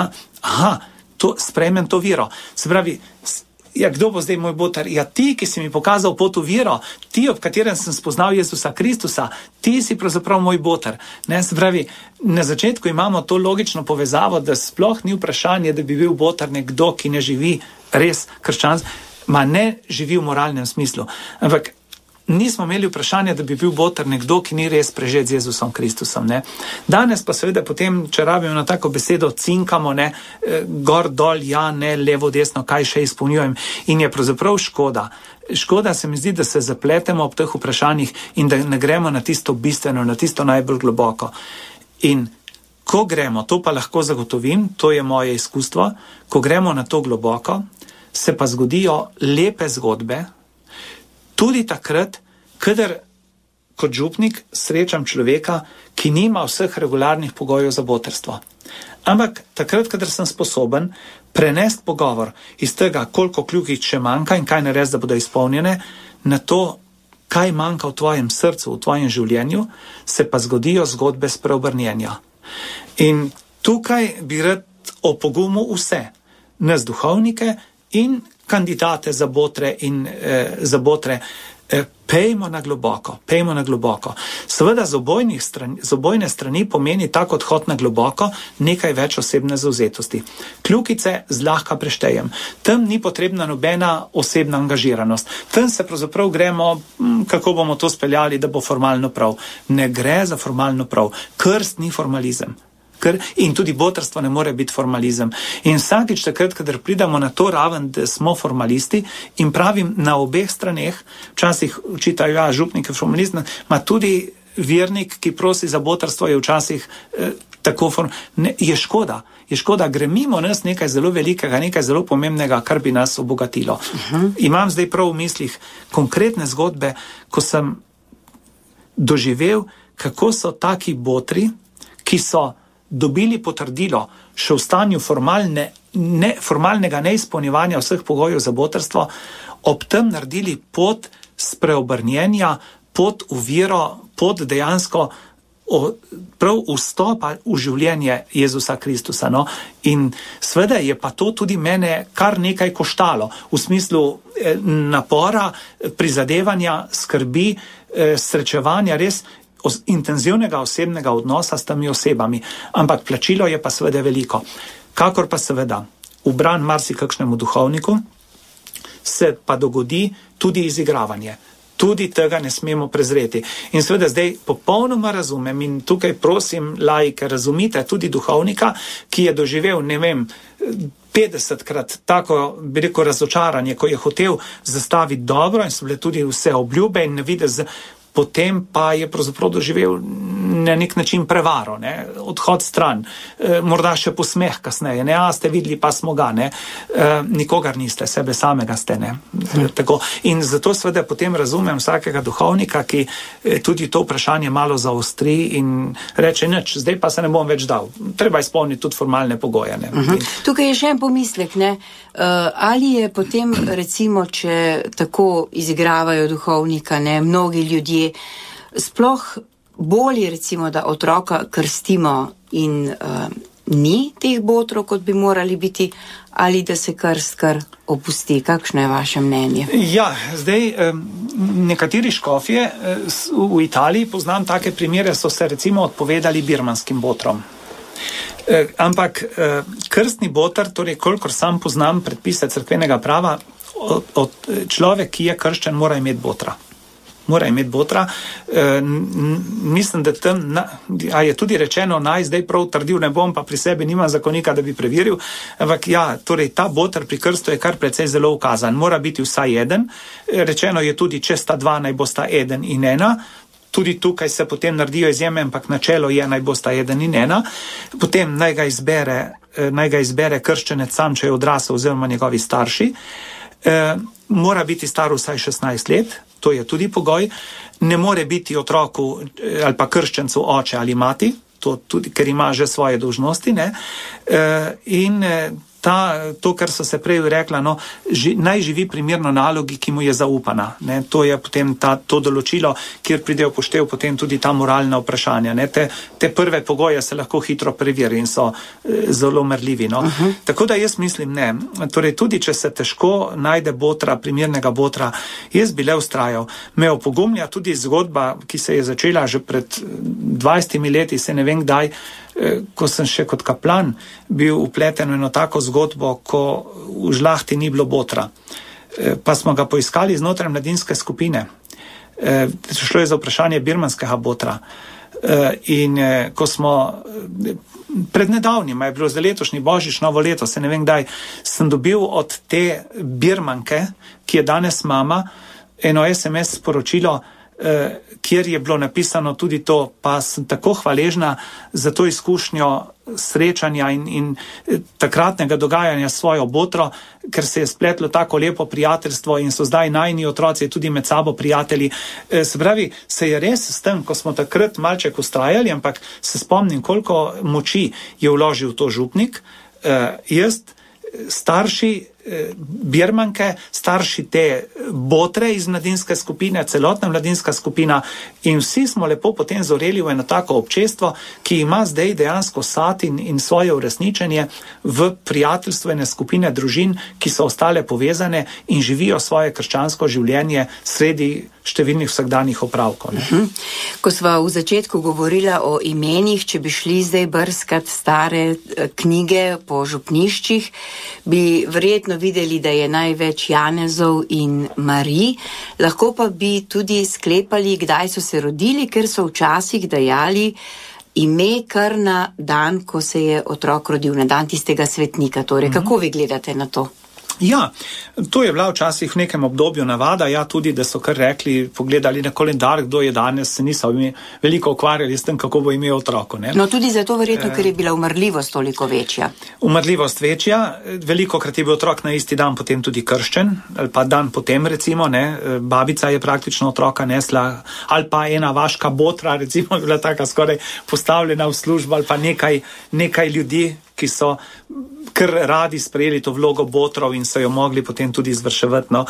Sprejmem to vero. Se pravi, kdo bo zdaj moj boter? Ti, ki si mi pokazal pot v vero, ti, ob katerem sem spoznal Jezusa Kristusa, ti si pravzaprav moj boter. Ne? Se pravi, na začetku imamo to logično povezavo, da sploh ni vprašanje, da bi bil boter nekdo, ki ne živi res krščansko, ne živi v moralnem smislu. Ampak nismo imeli vprašanja, da bi bil boter nekdo, ki ni res prežet z Jezusom Kristusom. Ne? Danes pa seveda potem, če rabimo na tako besedo, cinkamo, ne? Gor, dol, ja, ne, levo, desno, kaj še izpolnjujem. In je pravzaprav škoda. Škoda se mi zdi, da se zapletemo ob teh vprašanjih in da ne gremo na tisto bistveno, na tisto najbolj globoko. In ko gremo, to pa lahko zagotovim, to je moje izkustvo, ko gremo na to globoko, se pa zgodijo lepe zgodbe, tudi takrat, kadar kot župnik srečam človeka, ki nima vseh regularnih pogojev za boterstvo. Ampak takrat, kadar sem sposoben prenesti pogovor iz tega, koliko kljukic še manjka in kaj narediti, da bodo izpolnjene, na to, kaj manjka v tvojem srcu, v tvojem življenju, se pa zgodijo zgodbe spreobrnjenja. In tukaj bi rad opogumil vse, nas duhovnike in kandidate za botre in pejmo na globoko. Seveda z obojne strani pomeni tak odhod na globoko nekaj več osebne zavzetosti. Kljukice zlahka preštejem. Tam ni potrebna nobena osebna angažiranost. Tam se pravzaprav gremo, kako bomo to speljali, da bo formalno prav. Ne gre za formalno prav. Krst ni formalizem. In tudi botrstvo ne more biti formalizem. In vsakič takrat, kadar pridemo na to raven, da smo formalisti, in pravim na obeh straneh, včasih učitajo, župnik je formalist, ma tudi vernik, ki prosi za botrstvo, je včasih tako je škoda. Je škoda, gre mimo nas nekaj zelo velikega, nekaj zelo pomembnega, kar bi nas obogatilo. Imam zdaj prav v mislih konkretne zgodbe, ko sem doživel, kako so taki botri, ki so dobili potrdilo še v stanju formalnega neizpolnjevanja vseh pogojev za botrstvo, ob tem naredili pot spreobrnjenja, pot v vero, pot dejansko prav vstopa v življenje Jezusa Kristusa. No? In seveda je pa to tudi mene kar nekaj koštalo, v smislu napora, prizadevanja, skrbi, srečevanja, res intenzivnega osebnega odnosa s temi osebami, ampak plačilo je pa seveda veliko. Kakor pa seveda v bran marsikakšnemu duhovniku se pa dogodi tudi izigravanje. Tudi tega ne smemo prezreti. In seveda zdaj popolnoma razumem in tukaj prosim laike, razumite tudi duhovnika, ki je doživel, 50krat tako, bi rekel, razočaranje, ko je hotel zastaviti dobro in so bile tudi vse obljube in ne videti potem pa je pravzaprav doživel na nek način prevaro, ne, odhod stran, morda še posmeh kasneje, ne, ste videli, pa smo ga, ne, nikogar niste, sebe samega ste, ne, tako. In zato seveda potem razumem vsakega duhovnika, ki tudi to vprašanje malo zaostri in reče, nič, zdaj pa se ne bom več dal, treba izpolniti tudi formalne pogoje, ne. Tukaj je še en pomislek, ne, ali je potem, recimo, če tako izigravajo duhovnika, ne, mnogi ljudje, sploh bolje, recimo, da otroka krstimo in ni teh botrov, kot bi morali biti, ali da se krst kar opusti. Kakšno je vaše mnenje? Ja, zdaj nekateri škofje v Italiji, poznam take primere, so se recimo odpovedali birmanskim botrom. Ampak krstni botr, torej kolikor sam poznam predpise cerkvenega prava, človek, ki je krščen, mora imeti botra. Mislim, da tam, a je tudi rečeno, naj zdaj prav trdil ne bom, pa pri sebi nimam zakonika, da bi preveril, ampak ja, torej ta botr pri krstu je kar precej zelo ukazan, mora biti vsaj eden, rečeno je tudi, če sta dva, naj bosta eden in ena, tudi tukaj se potem naredijo izjeme, ampak načelo je, naj bosta eden in ena, potem naj ga izbere krščenec sam, če je odrasel oziroma njegovi starši, mora biti star vsaj 16 let, to je tudi pogoj, ne more biti otroku ali pa krščencu oče ali mati, to tudi, ker ima že svoje dolžnosti, ne, in to, kar so se prej rekla, no, naj živi primerno nalogi, ki mu je zaupana, ne, to je potem to določilo, kjer pride upoštev potem tudi ta moralna vprašanja, ne, te prve pogoje se lahko hitro preveri in so zelo merljivi, no. Tako da jaz mislim, ne, torej tudi, če se težko najde botra, primernega botra, jaz bi le vztrajal, me opogumlja tudi zgodba, ki se je začela že pred 20 leti, se ne vem kdaj, ko sem še kot kaplan bil upleten v eno tako zgodbo, ko v žlahti ni bilo botra. Pa smo ga poiskali znotraj mladinske skupine. Šlo je za vprašanje birmanskega botra. In ko smo pred nedavnim, je bilo za letošnji božič, novo leto, se ne vem kdaj, sem dobil od te birmanke, ki je danes mama, eno SMS sporočilo, kjer je bilo napisano tudi to, pa sem tako hvaležna za to izkušnjo srečanja in takratnega dogajanja s svojo botro, ker se je spletlo tako lepo prijateljstvo in so zdaj najini otroci tudi med sabo prijatelji. Se pravi, se je res s tem, ko smo takrat malček ustrajali, ampak se spomnim, koliko moči je vložil to župnik, jaz, starši birmanke, starši te botre iz mladinske skupine, celotna mladinska skupina in vsi smo lepo potem zoreli v eno tako občestvo, ki ima zdaj dejansko sad in svoje uresničenje v prijateljstvu ene skupine družin, ki so ostale povezane in živijo svoje krščansko življenje sredi številnih vsakdanjih opravkov. Ko sva v začetku govorila o imenih, če bi šli zdaj brskat stare knjige po župniščih, bi verjetno videli, da je največ Janezov in Marij, lahko pa bi tudi sklepali, kdaj so se rodili, ker so včasih dajali ime kar na dan, ko se je otrok rodil, na dan tistega svetnika. Torej, kako vi gledate na to? Ja, to je bila včasih v nekem obdobju navada, ja tudi, da so kar rekli, pogledali na kolendar, kdo je danes, se niso veliko ukvarjali s tem, kako bo imel otroko, ne. No tudi zato verjetno, ker je bila umrljivost toliko večja. Umrljivost večja, velikokrat je bil otrok na isti dan potem tudi krščen, ali pa dan potem recimo, ne, babica je praktično otroka nesla, ali pa ena vaška botra recimo je bila taka skoraj postavljena v službo, ali pa nekaj ljudi, ki so kar radi sprejeli to vlogo botrov in so jo mogli potem tudi izvrševati, no.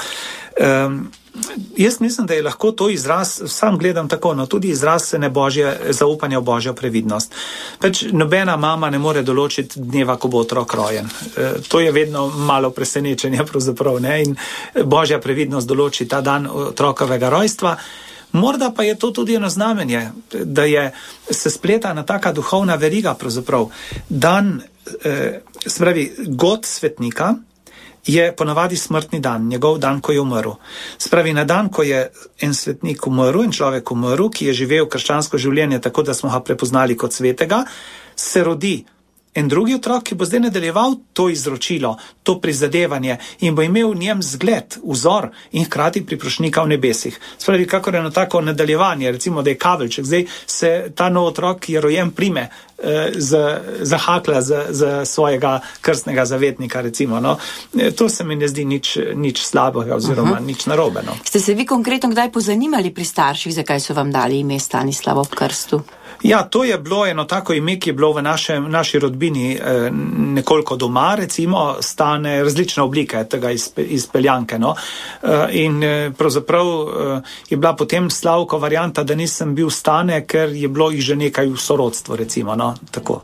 Jaz mislim, da je lahko to izraz, sam gledam tako, no, tudi izraz zaupanja v Božjo previdnost. Pač nobena mama ne more določiti dneva, ko bo otrok rojen. To je vedno malo presenečenje pravzaprav, ne, in Božja previdnost določi ta dan otrokovega rojstva. Morda pa je to tudi eno znamenje, da se spleta na taka duhovna veriga pravzaprav. Dan, se pravi, god svetnika je ponavadi smrtni dan, njegov dan, ko je umrl. Se pravi, na dan, ko je en svetnik umrl, en človek umrl, ki je živel krščansko življenje tako, da smo ga prepoznali kot svetega, se rodi en drugi otrok, ki bo zdaj nadaljeval to izročilo, to prizadevanje in bo imel v njem zgled, vzor in hkrati priprošnika v nebesih. Spravi, kakor eno tako nadaljevanje, recimo, da je kabelček, zdaj se ta nov otrok, ki je rojen, prime za hakla, za svojega krstnega zavetnika, recimo. No. To se mi ne zdi nič slabega oziroma nič narobe. No. Ste se vi konkretno kdaj pozanimali pri starših, zakaj so vam dali ime Stanislav ob krstu? Ja, to je bilo eno tako ime, ki je bilo v naši rodbini nekoliko doma, recimo Stane, različne oblike tega izpeljanke. No? In pravzaprav je bila potem Slavko varianta, da nisem bil Stane, ker je bilo jih že nekaj v sorodstvu, recimo. No? Tako.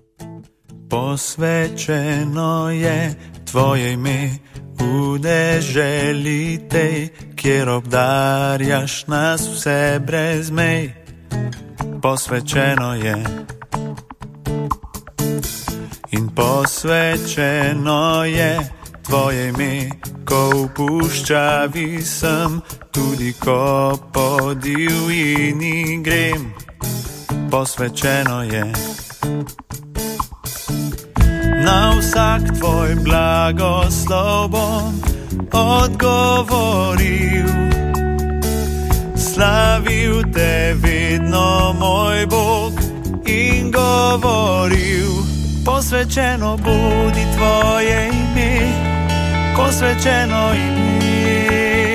Posvečeno je tvoje ime v deželi tej, kjer obdarjaš nas vse brez mej. Posvečeno je in posvečeno je tvoje ime, ko v puščavi sem, tudi ko po divjini grem. Posvečeno je na vsak tvoj blagoslov bom odgovoril. Slavil te vedno, moj Bog, in govoril, posvečeno bodi tvoje ime, posvečeno ime,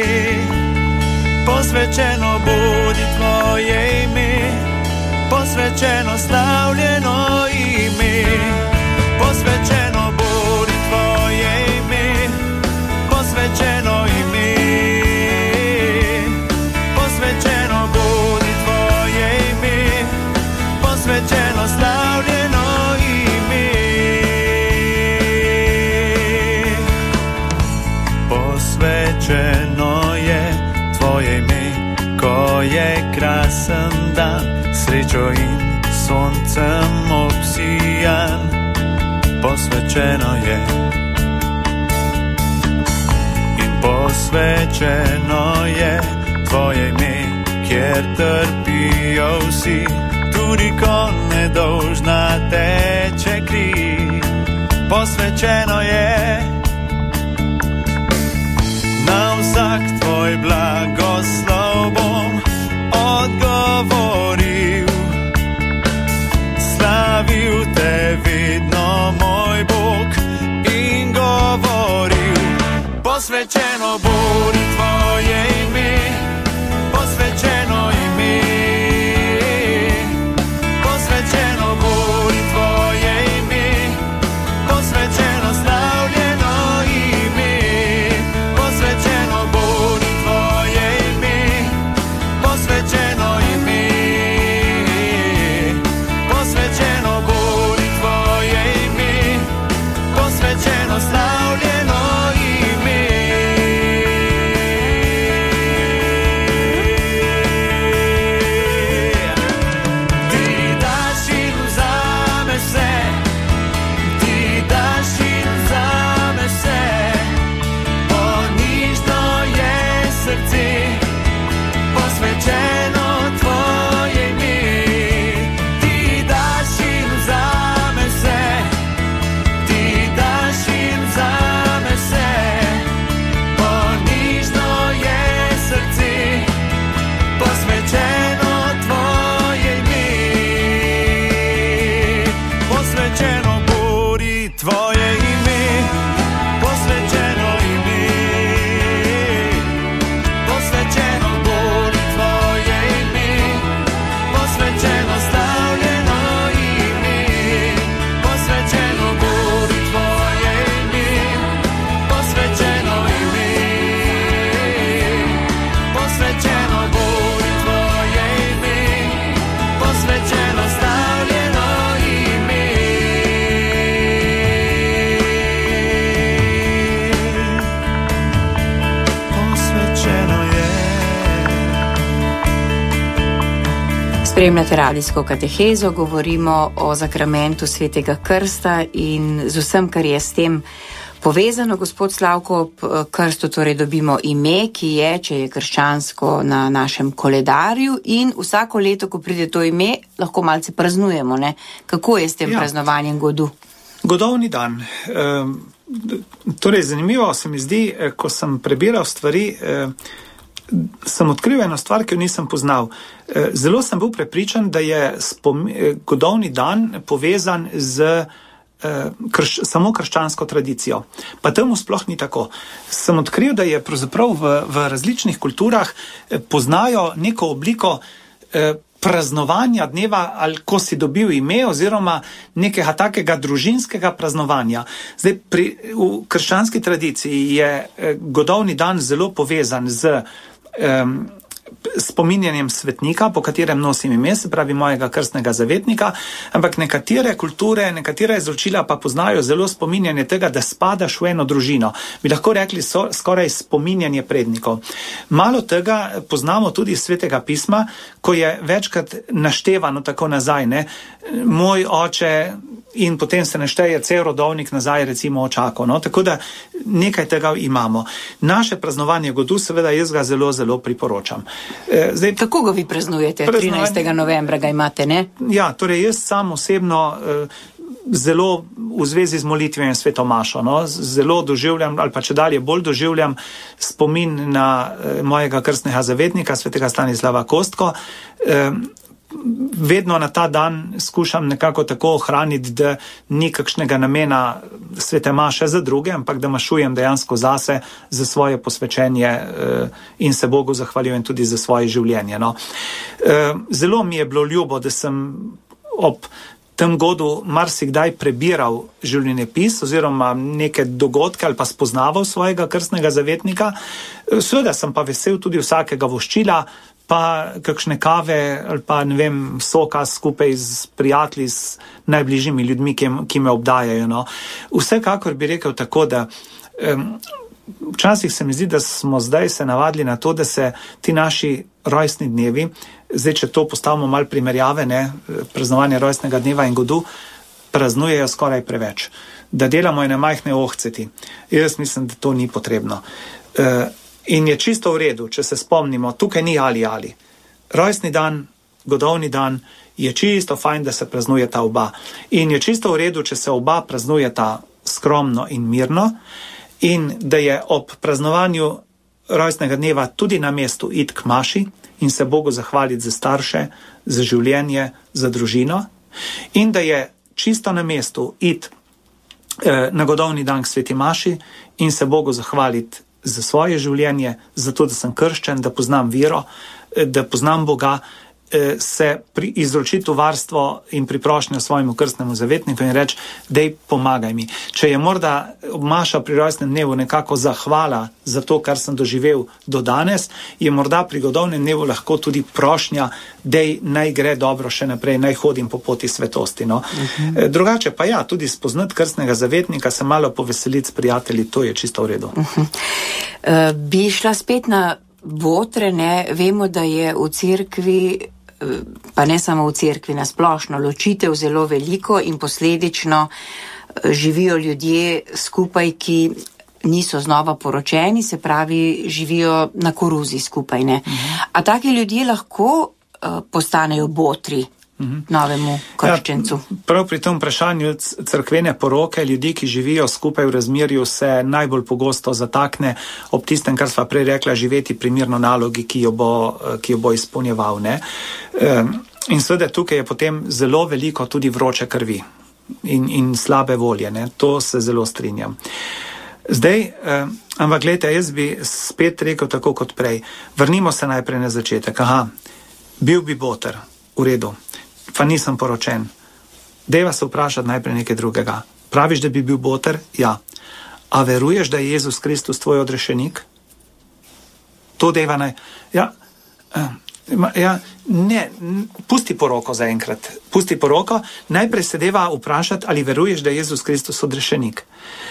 posvečeno bodi tvoje ime, posvečeno slavljeno ime, posvečeno bodi tvoje ime, posvečeno ime. Posvečeno bodi tvoje ime, posvečeno slavljeno ime. Posvečeno je tvoje ime, ko je krasen dan, srečo in soncem obsijan. Posvečeno je in posvečeno je tvoje ime, kjer trpijo vsi, tudi ko nedolžna teče kri. Posvečeno je na vsak tvoj blagoslov bom odgovoril. Slavil te vedno, moj Bog, in govoril, posvečeno bodi tvoje ime, posvečeno ime, posvečeno bodi tvoje ime, posvečeno slavljeno ime, posvečeno bodi tvoje ime, posvečeno ime, posvečeno bodi tvoje ime, posvečeno slavljeno ime. Spremljate radijsko katehezo, govorimo o zakramentu svetega krsta in z vsem, kar je s tem povezano. Gospod Slavko, ob krstu torej dobimo ime, ki je, če je krščansko, na našem koledarju in vsako leto, ko pride to ime, lahko malce praznujemo. Ne? Kako je s tem praznovanjem Godovni dan. Torej, zanimivo se mi zdi, ko sem prebiral stvari, sem odkril eno stvar, ki jo nisem poznal. Zelo sem bil prepričan, da je godovni dan povezan z samo krščansko tradicijo. Pa temu sploh ni tako. Sem odkril, da je pravzaprav v različnih kulturah poznajo neko obliko praznovanja dneva, ali ko si dobil ime, oziroma nekega takega družinskega praznovanja. Zdaj, v krščanski tradiciji je godovni dan zelo povezan z spominjanjem svetnika, po katerem nosim ime, se pravi mojega krstnega zavetnika, ampak nekatere kulture, nekatera izročila pa poznajo zelo spominjanje tega, da spadaš v eno družino. Bi lahko rekli skoraj spominjanje prednikov. Malo tega poznamo tudi iz Svetega pisma, ko je večkrat naštevano tako nazaj, ne? Moj oče, in potem se našteje cel rodovnik nazaj, recimo očakov. No? Tako da nekaj tega imamo. Naše praznovanje godu, seveda jaz ga zelo, zelo priporočam. Zdaj, kako ga vi praznujete? 13. novembra ga imate, ne? Ja, torej jaz sam osebno zelo v zvezi z molitvijo in sveto mašo, no? Zelo doživljam, ali pa če dalje bolj doživljam spomin na mojega krstnega zavetnika, svetega Stanislava Kostko. Vedno na ta dan skušam nekako tako ohraniti, da ni kakšnega namena svete maše za druge, ampak da mašujem dejansko zase, za svoje posvečenje in se Bogu zahvaljujem tudi za svoje življenje. No. Zelo mi je bilo ljubo, da sem ob tem godu marsikdaj prebiral življenjepis oziroma neke dogodke ali pa spoznaval svojega krstnega zavetnika. Seveda sem pa vesel tudi vsakega voščila, pa kakšne kave ali pa ne vem, soka skupaj z prijatelji, s najbližjimi ljudmi, ki me obdajajo. No. Vsekakor bi rekel tako, da včasih se mi zdi, da smo zdaj se navadili na to, da se ti naši rojstni dnevi, zdaj če to postavimo malo primerjave, ne, praznovanje rojstnega dneva in godu, praznujejo skoraj preveč. Da delamo ene majhne ohceti. Jaz mislim, da to ni potrebno. In je čisto v redu, če se spomnimo, tukaj ni ali. Rojstni dan, godovni dan, je čisto fajn, da se praznujeta oba. In je čisto v redu, če se oba praznujeta skromno in mirno, in da je ob praznovanju rojstnega dneva tudi na mestu iti k maši in se Bogu zahvaliti za starše, za življenje, za družino, in da je čisto na mestu iti na godovni dan k sveti maši in se Bogu zahvaliti za svoje življenje, za to, da sem krščen, da poznam vero, da poznam Boga, se izročiti v varstvo in priprošnjo svojemu krstnemu zavetniku in reči, dej pomagaj mi. Če je morda maša pri rojstnem dnevu nekako zahvala za to, kar sem doživel do danes, je morda pri godovnem dnevu lahko tudi prošnja, dej naj gre dobro še naprej, naj hodim po poti svetosti. No. Drugače pa ja, tudi spoznati krstnega zavetnika, se malo poveseliti s prijatelji, to je čisto v redu. Bi šla spet na botre, ne? Vemo, da je v cerkvi, pa ne samo v cerkvi, na splošno ločitev zelo veliko in posledično živijo ljudje skupaj, ki niso znova poročeni, se pravi, živijo na koruzi skupaj, ne? A taki ljudje lahko postanejo botri novemu krščencu? Ja, prav pri tem vprašanju cerkvene poroke ljudi, ki živijo skupaj v razmerju, se najbolj pogosto zatakne ob tistem, kar sva prej rekla, živeti primerno nalogi, ki jo bo izpolnjeval. Ne? In seveda tukaj je potem zelo veliko tudi vroče krvi in slabe volje. Ne? To se zelo strinjam. Zdaj, ampak gledajte, jaz bi spet rekel tako kot prej. Vrnimo se najprej na začetek. Bil bi boter, v redu. Pa nisem poročen. Deva se vprašati najprej nekaj drugega. Praviš, da bi bil boter? Ja. A veruješ, da je Jezus Kristus tvoj odrešenik? To deva naj... Ne, pusti poroko zaenkrat. Pusti poroko, najprej se deva vprašati, ali veruješ, da je Jezus Kristus odrešenik.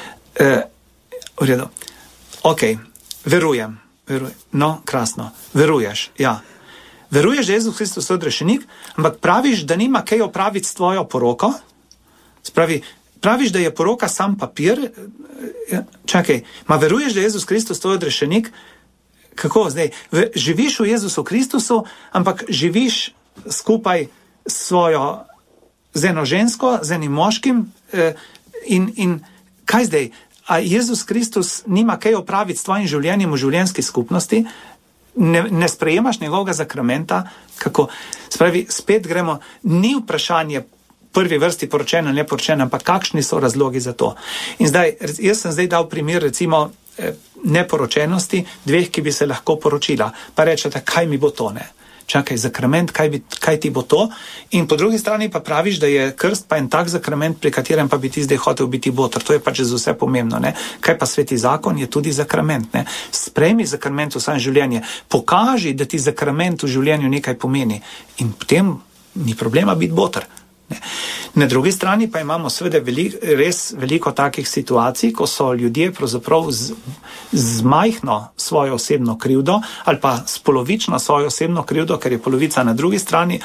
V redu. Ok, verujem. No, krasno. Veruješ, ja. Veruješ, da je Jezus Kristus odrešenik, ampak praviš, da nima kaj opraviti s tvojo poroko? Praviš, da je poroka sam papir? Čakaj, veruješ, da je Jezus Kristus tvoj odrešenik? Kako zdaj? Živiš v Jezusu Kristusu, ampak živiš skupaj z eno žensko, z enim moškim, In kaj zdaj? A Jezus Kristus nima kaj opraviti s tvojim življenjem v življenjski skupnosti? Ne sprejemaš njegovega zakramenta? Kako? Spravi, spet gremo, ni vprašanje prvi vrsti poročena, neporočena, ampak kakšni so razlogi za to. In zdaj, jaz sem zdaj dal primer recimo neporočenosti dveh, ki bi se lahko poročila. Pa rečete, kaj mi bo to, ne? Čakaj, zakrament, kaj ti bo to? In po drugi strani pa praviš, da je krst pa en tak zakrament, pri katerem pa bi ti zdaj hotel biti boter. To je pač za vse pomembno, ne? Kaj pa sveti zakon je tudi zakrament, ne? Sprejmi zakrament v svoje življenje. Pokaži, da ti zakrament v življenju nekaj pomeni. In potem ni problema biti boter. Ne. Na drugi strani pa imamo seveda res veliko takih situacij, ko so ljudje pravzaprav z majhno svojo osebno krivdo ali pa s polovično svojo osebno krivdo, ker je polovica na drugi strani,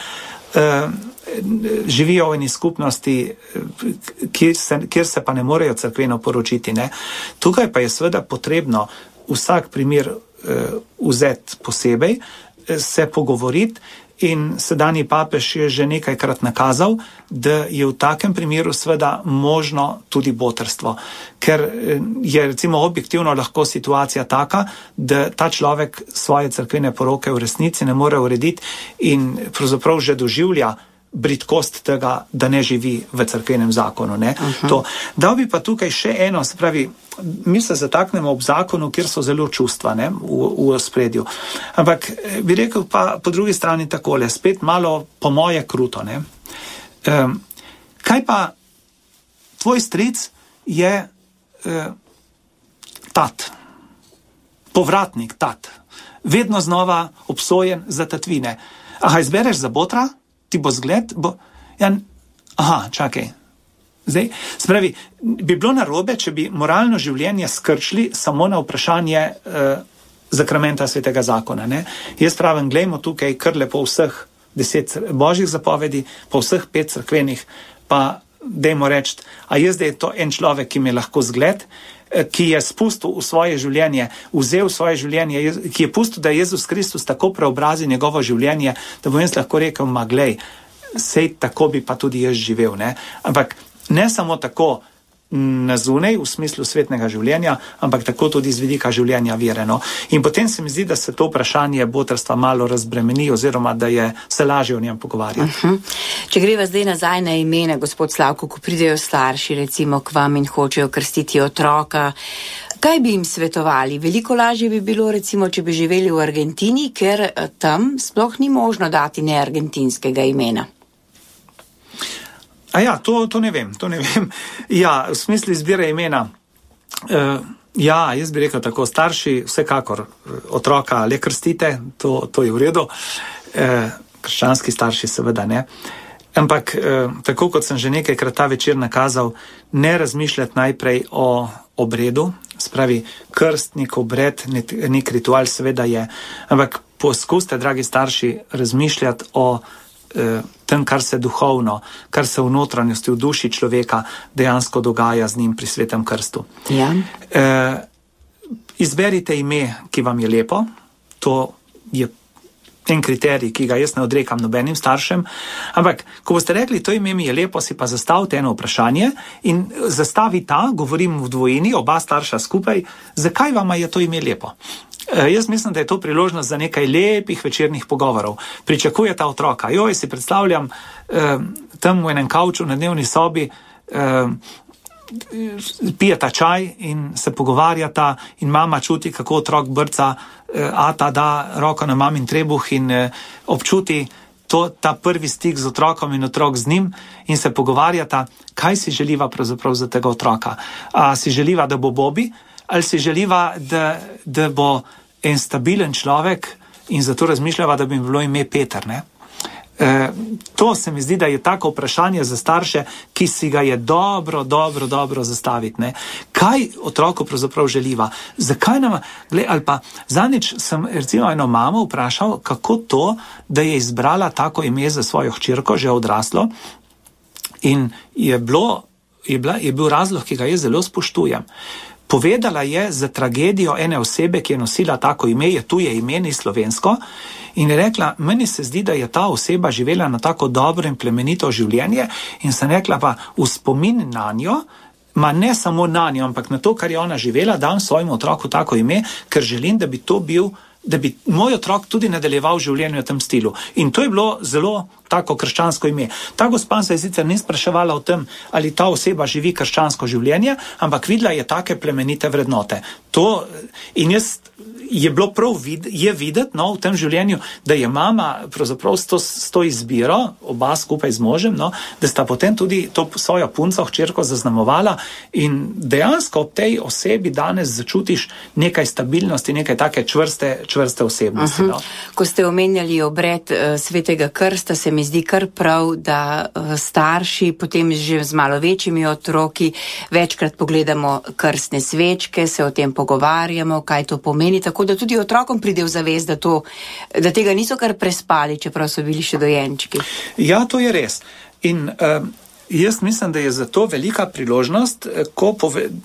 živijo v eni skupnosti, kjer se pa ne morejo cerkveno poročiti. Ne. Tukaj pa je seveda potrebno vsak primer vzeti posebej, se pogovoriti. In sedanji papež je že nekajkrat nakazal, da je v takem primeru seveda možno tudi botrstvo. Ker je recimo objektivno lahko situacija taka, da ta človek svoje cerkvene poroke v resnici ne more urediti in pravzaprav že doživlja bridkost tega, da ne živi v cerkvenem zakonu. Ne? To. Dal bi pa tukaj še eno, se pravi, mi se zataknemo ob zakonu, kjer so zelo čustva, ne, v ospredju. Ampak bi rekel pa po drugi strani takole, spet malo po moje kruto. Ne. Kaj pa tvoj stric je tat, povratnik tat, vedno znova obsojen za tatvine. Aha, izbereš za botra? Ti bo zgled? Čakaj. Zdaj, spravi, bi bilo narobe, če bi moralno življenje skrčili samo na vprašanje zakramenta svetega zakona. Ne? Jaz pravim, glejmo tukaj kar lepo vseh 10 božjih zapovedi, po vseh 5 cerkvenih, pa dajmo reči, a jaz da je to en človek, ki mi je lahko zgled, ki je spustil v svoje življenje, vzel svoje življenje, ki je pustil, da je Jezus Kristus tako preobrazi njegovo življenje, da bom jaz lahko rekel, glej, sej tako bi pa tudi jaz živel. Ne? Ampak ne samo tako na zunaj, v smislu svetnega življenja, ampak tako tudi z vidika življenja vere. No? In potem se mi zdi, da se to vprašanje botrstva malo razbremeni, oziroma da je se lažje o njem pogovarjati. Če greva zdaj nazaj na imena, gospod Slavko, ko pridejo starši recimo k vam in hočejo krstiti otroka, kaj bi jim svetovali? Veliko lažje bi bilo recimo, če bi živeli v Argentini, ker tam sploh ni možno dati neargentinskega imena. To ne vem. Ja, v smislu izbire imena. Jaz bi rekel tako, starši vsekakor otroka le krstite, to je v redu. Krščanski starši seveda ne. Ampak tako kot sem že nekajkrat ta večer nakazal, ne razmišljati najprej o obredu, spravi krstnik, obred, nek ritual seveda je, ampak poskuste, dragi starši, razmišljati o tem, kar se duhovno, kar se v notranjosti, v duši človeka dejansko dogaja z njim pri svetem krstu. Ja. Izberite ime, ki vam je lepo, to je en kriterij, ki ga jaz ne odrekam nobenim staršem, ampak ko boste rekli, to ime mi je lepo, si pa zastavite eno vprašanje in zastavita, govorim v dvojini, oba starša skupaj, zakaj vama je to ime lepo? Jaz mislim, da je to priložnost za nekaj lepih večernih pogovorov. Pričakujeta otroka. Si predstavljam tam v enem kavču na dnevni sobi, pijeta čaj in se pogovarjata in mama čuti, kako otrok brca, ata da roko na mamin trebuh in občuti ta prvi stik z otrokom in otrok z njim in se pogovarjata, kaj si želiva pravzaprav za tega otroka. A si želiva, da bo Bobi, ali si želiva, da bo en stabilen človek in zato razmišljava, da bi bilo ime Peter, ne? To se mi zdi, da je tako vprašanje za starše, ki si ga je dobro zastaviti, ne? Kaj otroku pravzaprav želiva? Zakaj nam, ali pa zadnjič sem recimo eno mamo vprašal, kako to, da je izbrala tako ime za svojo hčerko, že odraslo, in je bil razlog, ki ga jaz zelo spoštujem. Povedala je za tragedijo ene osebe, ki je nosila tako ime, je tuje ime, ni slovensko, in je rekla, meni se zdi, da je ta oseba živela na tako dobro in plemenito življenje, in sem rekla pa, v spomin na njo ma ne samo na njo, ampak na to, kar je ona živela, dam svojemu otroku tako ime, ker želim, da bi moj otrok tudi nadaljeval življenje v tem stilu. In to je bilo zelo tako krščansko ime. Ta gospa se je sicer ni spraševala o tem, ali ta oseba živi krščansko življenje, ampak videla je take plemenite vrednote. In je bilo prav videti v tem življenju, da je mama pravzaprav s to izbiro, oba skupaj z možem, da sta potem tudi to svojo punco, hčerko zaznamovala in dejansko ob tej osebi danes začutiš nekaj stabilnosti, nekaj take čvrste osebnosti. Ko ste omenjali obred svetega krsta, se mi zdi kar prav, da starši potem že z malo večjimi otroki večkrat pogledamo krstne svečke, se o tem pogovarjamo, kaj to pomeni, tako da tudi otrokom pride v zavest, da tega niso kar prespali, čeprav so bili še dojenčki. Ja, to je res. In jaz mislim, da je zato velika priložnost, ko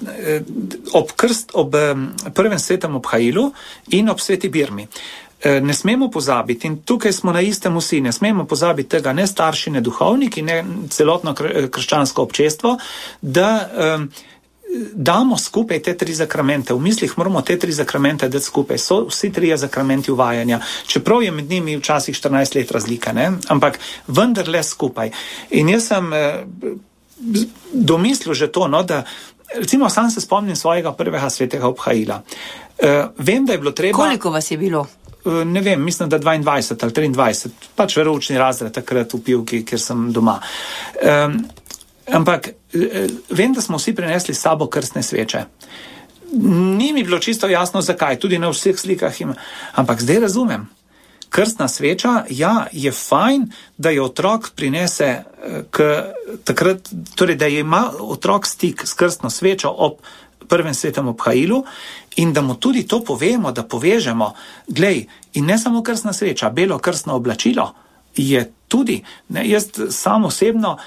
ob prvem svetem obhajilu in ob sveti birmi. Ne smemo pozabiti, in tukaj smo na istem vsi, ne smemo pozabiti tega, ne starši, ne duhovniki, ne celotno krščansko občestvo, da damo skupaj te tri zakramente. V mislih moramo te tri zakramente dati skupaj. So vsi trije zakramenti uvajanja. Čeprav je med njimi včasih 14 let razlika, ne? Ampak vendarle skupaj. In jaz sem domislil že to, da recimo sam se spomnim svojega prvega svetega obhajila. Vem, da je bilo treba... Koliko vas je bilo? Ne vem, mislim, da 22 ali 23. Pač veroučni razred takrat v Pivki, kjer sem doma. Ampak vem, da smo vsi prinesli s sabo krstne sveče. Ni mi bilo čisto jasno, zakaj, tudi na vseh slikah ima. Ampak zdaj razumem. Krstna sveča, ja, je fajn, da je otrok prinese takrat, torej, da ima otrok stik s krstno svečo ob prvem svetem obhajilu in da mu tudi to povemo, da povežemo. Glej, in ne samo krstna sveča, belo krstno oblačilo je tudi, jaz sam osebno,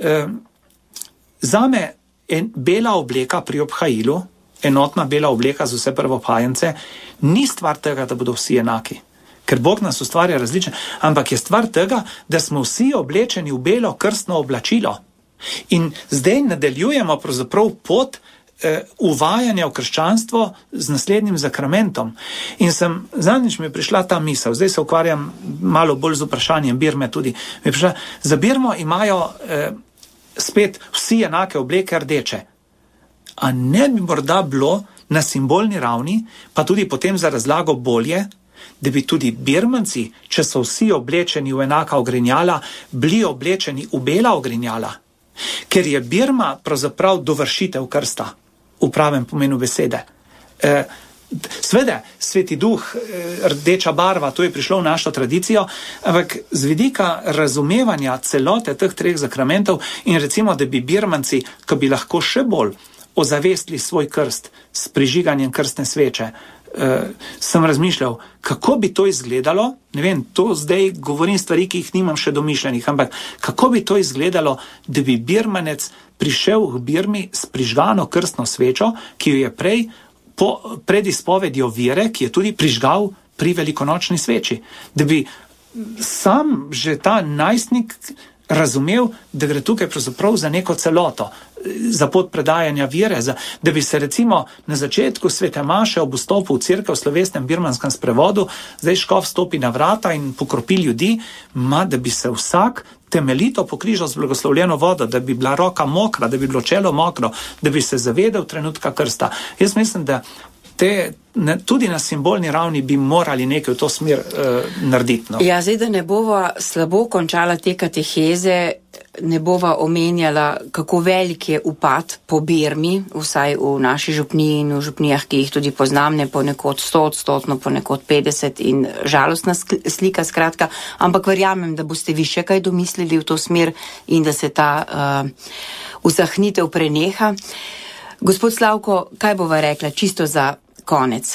zame bela obleka pri obhajilu, enotna bela obleka za vse prvobhajence, ni stvar tega, da bodo vsi enaki. Ker Bog nas ustvarja različne, ampak je stvar tega, da smo vsi oblečeni v belo krstno oblačilo. In zdaj nadaljujemo pravzaprav pot uvajanja v krščanstvo z naslednjim zakramentom. In zadnjič mi je prišla ta misel, zdaj se ukvarjam malo bolj z vprašanjem birme tudi. Za birmo imajo spet vsi enake obleke rdeče. A ne bi morda bilo na simbolni ravni, pa tudi potem za razlago bolje, da bi tudi birmanci, če so vsi oblečeni v enaka ogrinjala, bili oblečeni v bela ogrinjala. Ker je birma pravzaprav dovršitev krsta, v pravem pomenu besede. Sveda, sveti duh, rdeča barva, to je prišlo v našo tradicijo, ampak z vidika razumevanja celote teh treh zakramentov in recimo, da bi birmanci, ko bi lahko še bolj ozavestili svoj krst s prižiganjem krstne sveče, sem razmišljal, kako bi to izgledalo, ne vem, to zdaj govorim stvari, ki jih nimam še domišljenih, ampak kako bi to izgledalo, da bi birmanec prišel k birmi s prižgano krstno svečo, ki jo je pred izpovedjo vere, ki je tudi prižgal pri velikonočni sveči. Da bi sam že ta najstnik razumel, da gre tukaj pravzaprav za neko celoto, za pot predajanja vere, da bi se recimo na začetku svete maše ob vstopu v cerkev v slovesnem birmanskem sprevodu, zdaj škof stopi na vrata in pokropi ljudi, da bi se vsak temeljito pokrižal z blagoslovljeno vodo, da bi bila roka mokra, da bi bilo čelo mokro, da bi se zavedel trenutka krsta. Jaz mislim, da tudi na simbolni ravni bi morali nekaj v to smer narediti. No. Ja, zdaj, da ne bova slabo končala te kateheze, ne bova omenjala, kako velik je upad po birmi, vsaj v naši župniji in v župnijah, ki jih tudi poznam, ne ponekod 100%, ponekod 50% in žalostna slika, skratka, ampak verjamem, da boste vi še kaj domislili v to smer in da se ta usahnitev preneha. Gospod Slavko, kaj bova rekla čisto za konec?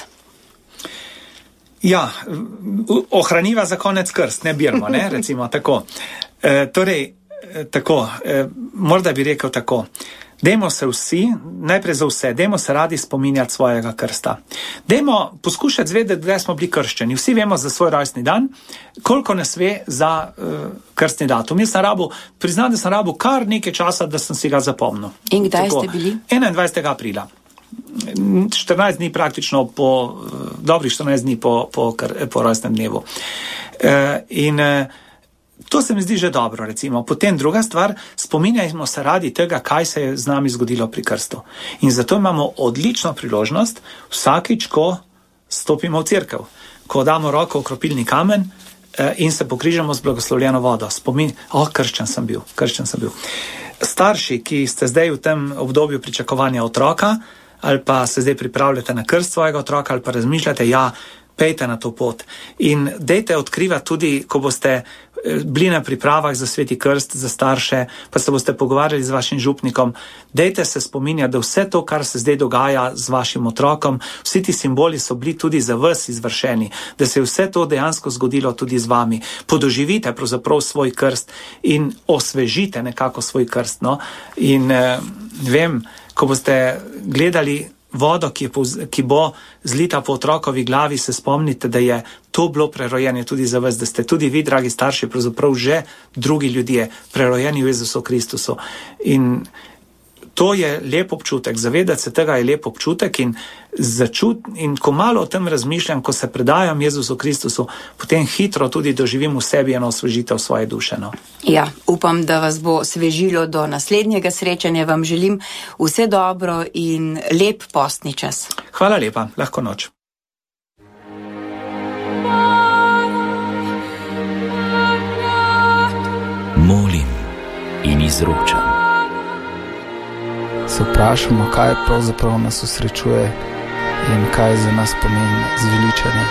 Ja, ohraniva za konec krst, ne birmo, ne, recimo tako. Morda bi rekel tako. Dajmo se vsi, najprej za vse, dajmo se radi spominjati svojega krsta. Dajmo poskušati zvedeti, kdaj smo bili krščeni. Vsi vemo za svoj rojstni dan, koliko nas ve za krstni datum. Jaz sem priznam, da sem rabil kar nekaj časa, da sem si ga zapomnil. In kdaj ste bili? 21. aprila. 14 dni praktično dobrih 14 dni po rojstnem dnevu. To se mi zdi že dobro, recimo. Potem druga stvar, spominjajmo se radi tega, kaj se je z nami zgodilo pri krstu. In zato imamo odlično priložnost vsakič, ko stopimo v cerkev, ko damo roko v kropilni kamen in se pokrižamo z blagoslovljeno vodo. Krščen sem bil. Starši, ki ste zdaj v tem obdobju pričakovanja otroka, ali pa se zdaj pripravljate na krst svojega otroka, ali pa razmišljate, pejte na to pot. In dejte odkrivati tudi, ko boste bili na pripravah za sveti krst, za starše, pa se boste pogovarjali z vašim župnikom, dejte se spominjati, da vse to, kar se zdaj dogaja z vašim otrokom, vsi ti simboli so bili tudi za vas izvršeni, da se je vse to dejansko zgodilo tudi z vami. Podoživite pravzaprav svoj krst in osvežite nekako svoj krst. No? In vem, ko boste gledali vodo, ki bo zlita po otrokovi glavi, se spomnite, da je to bilo prerojenje tudi za vas, da ste tudi vi, dragi starši, pravzaprav že drugi ljudje, prerojeni v Jezusu Kristusu. In to je lep občutek, zavedati se tega je lep občutek in ko malo o tem razmišljam, ko se predajam Jezusu Kristusu, potem hitro tudi doživim v sebi eno osvežitev svoje duše. No? Ja, upam, da vas bo svežilo do naslednjega srečanja. Vam želim vse dobro in lep postni čas. Hvala lepa, lahko noč. Molim in izročam. Se vprašamo, kaj pravzaprav nas osrečuje in kaj za nas pomeni zveličanje.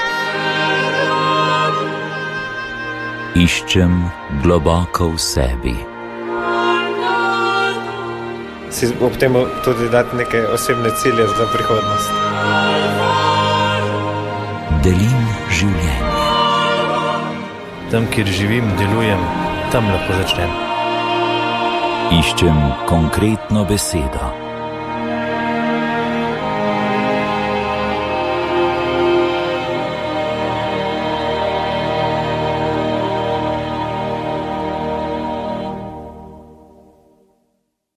Iščem globoko v sebi. Si ob tem tudi dati neke osebne cilje za prihodnost. Delim življenje. Tam, kjer živim, delujem, tam lahko začnem. Iščem konkretno besedo.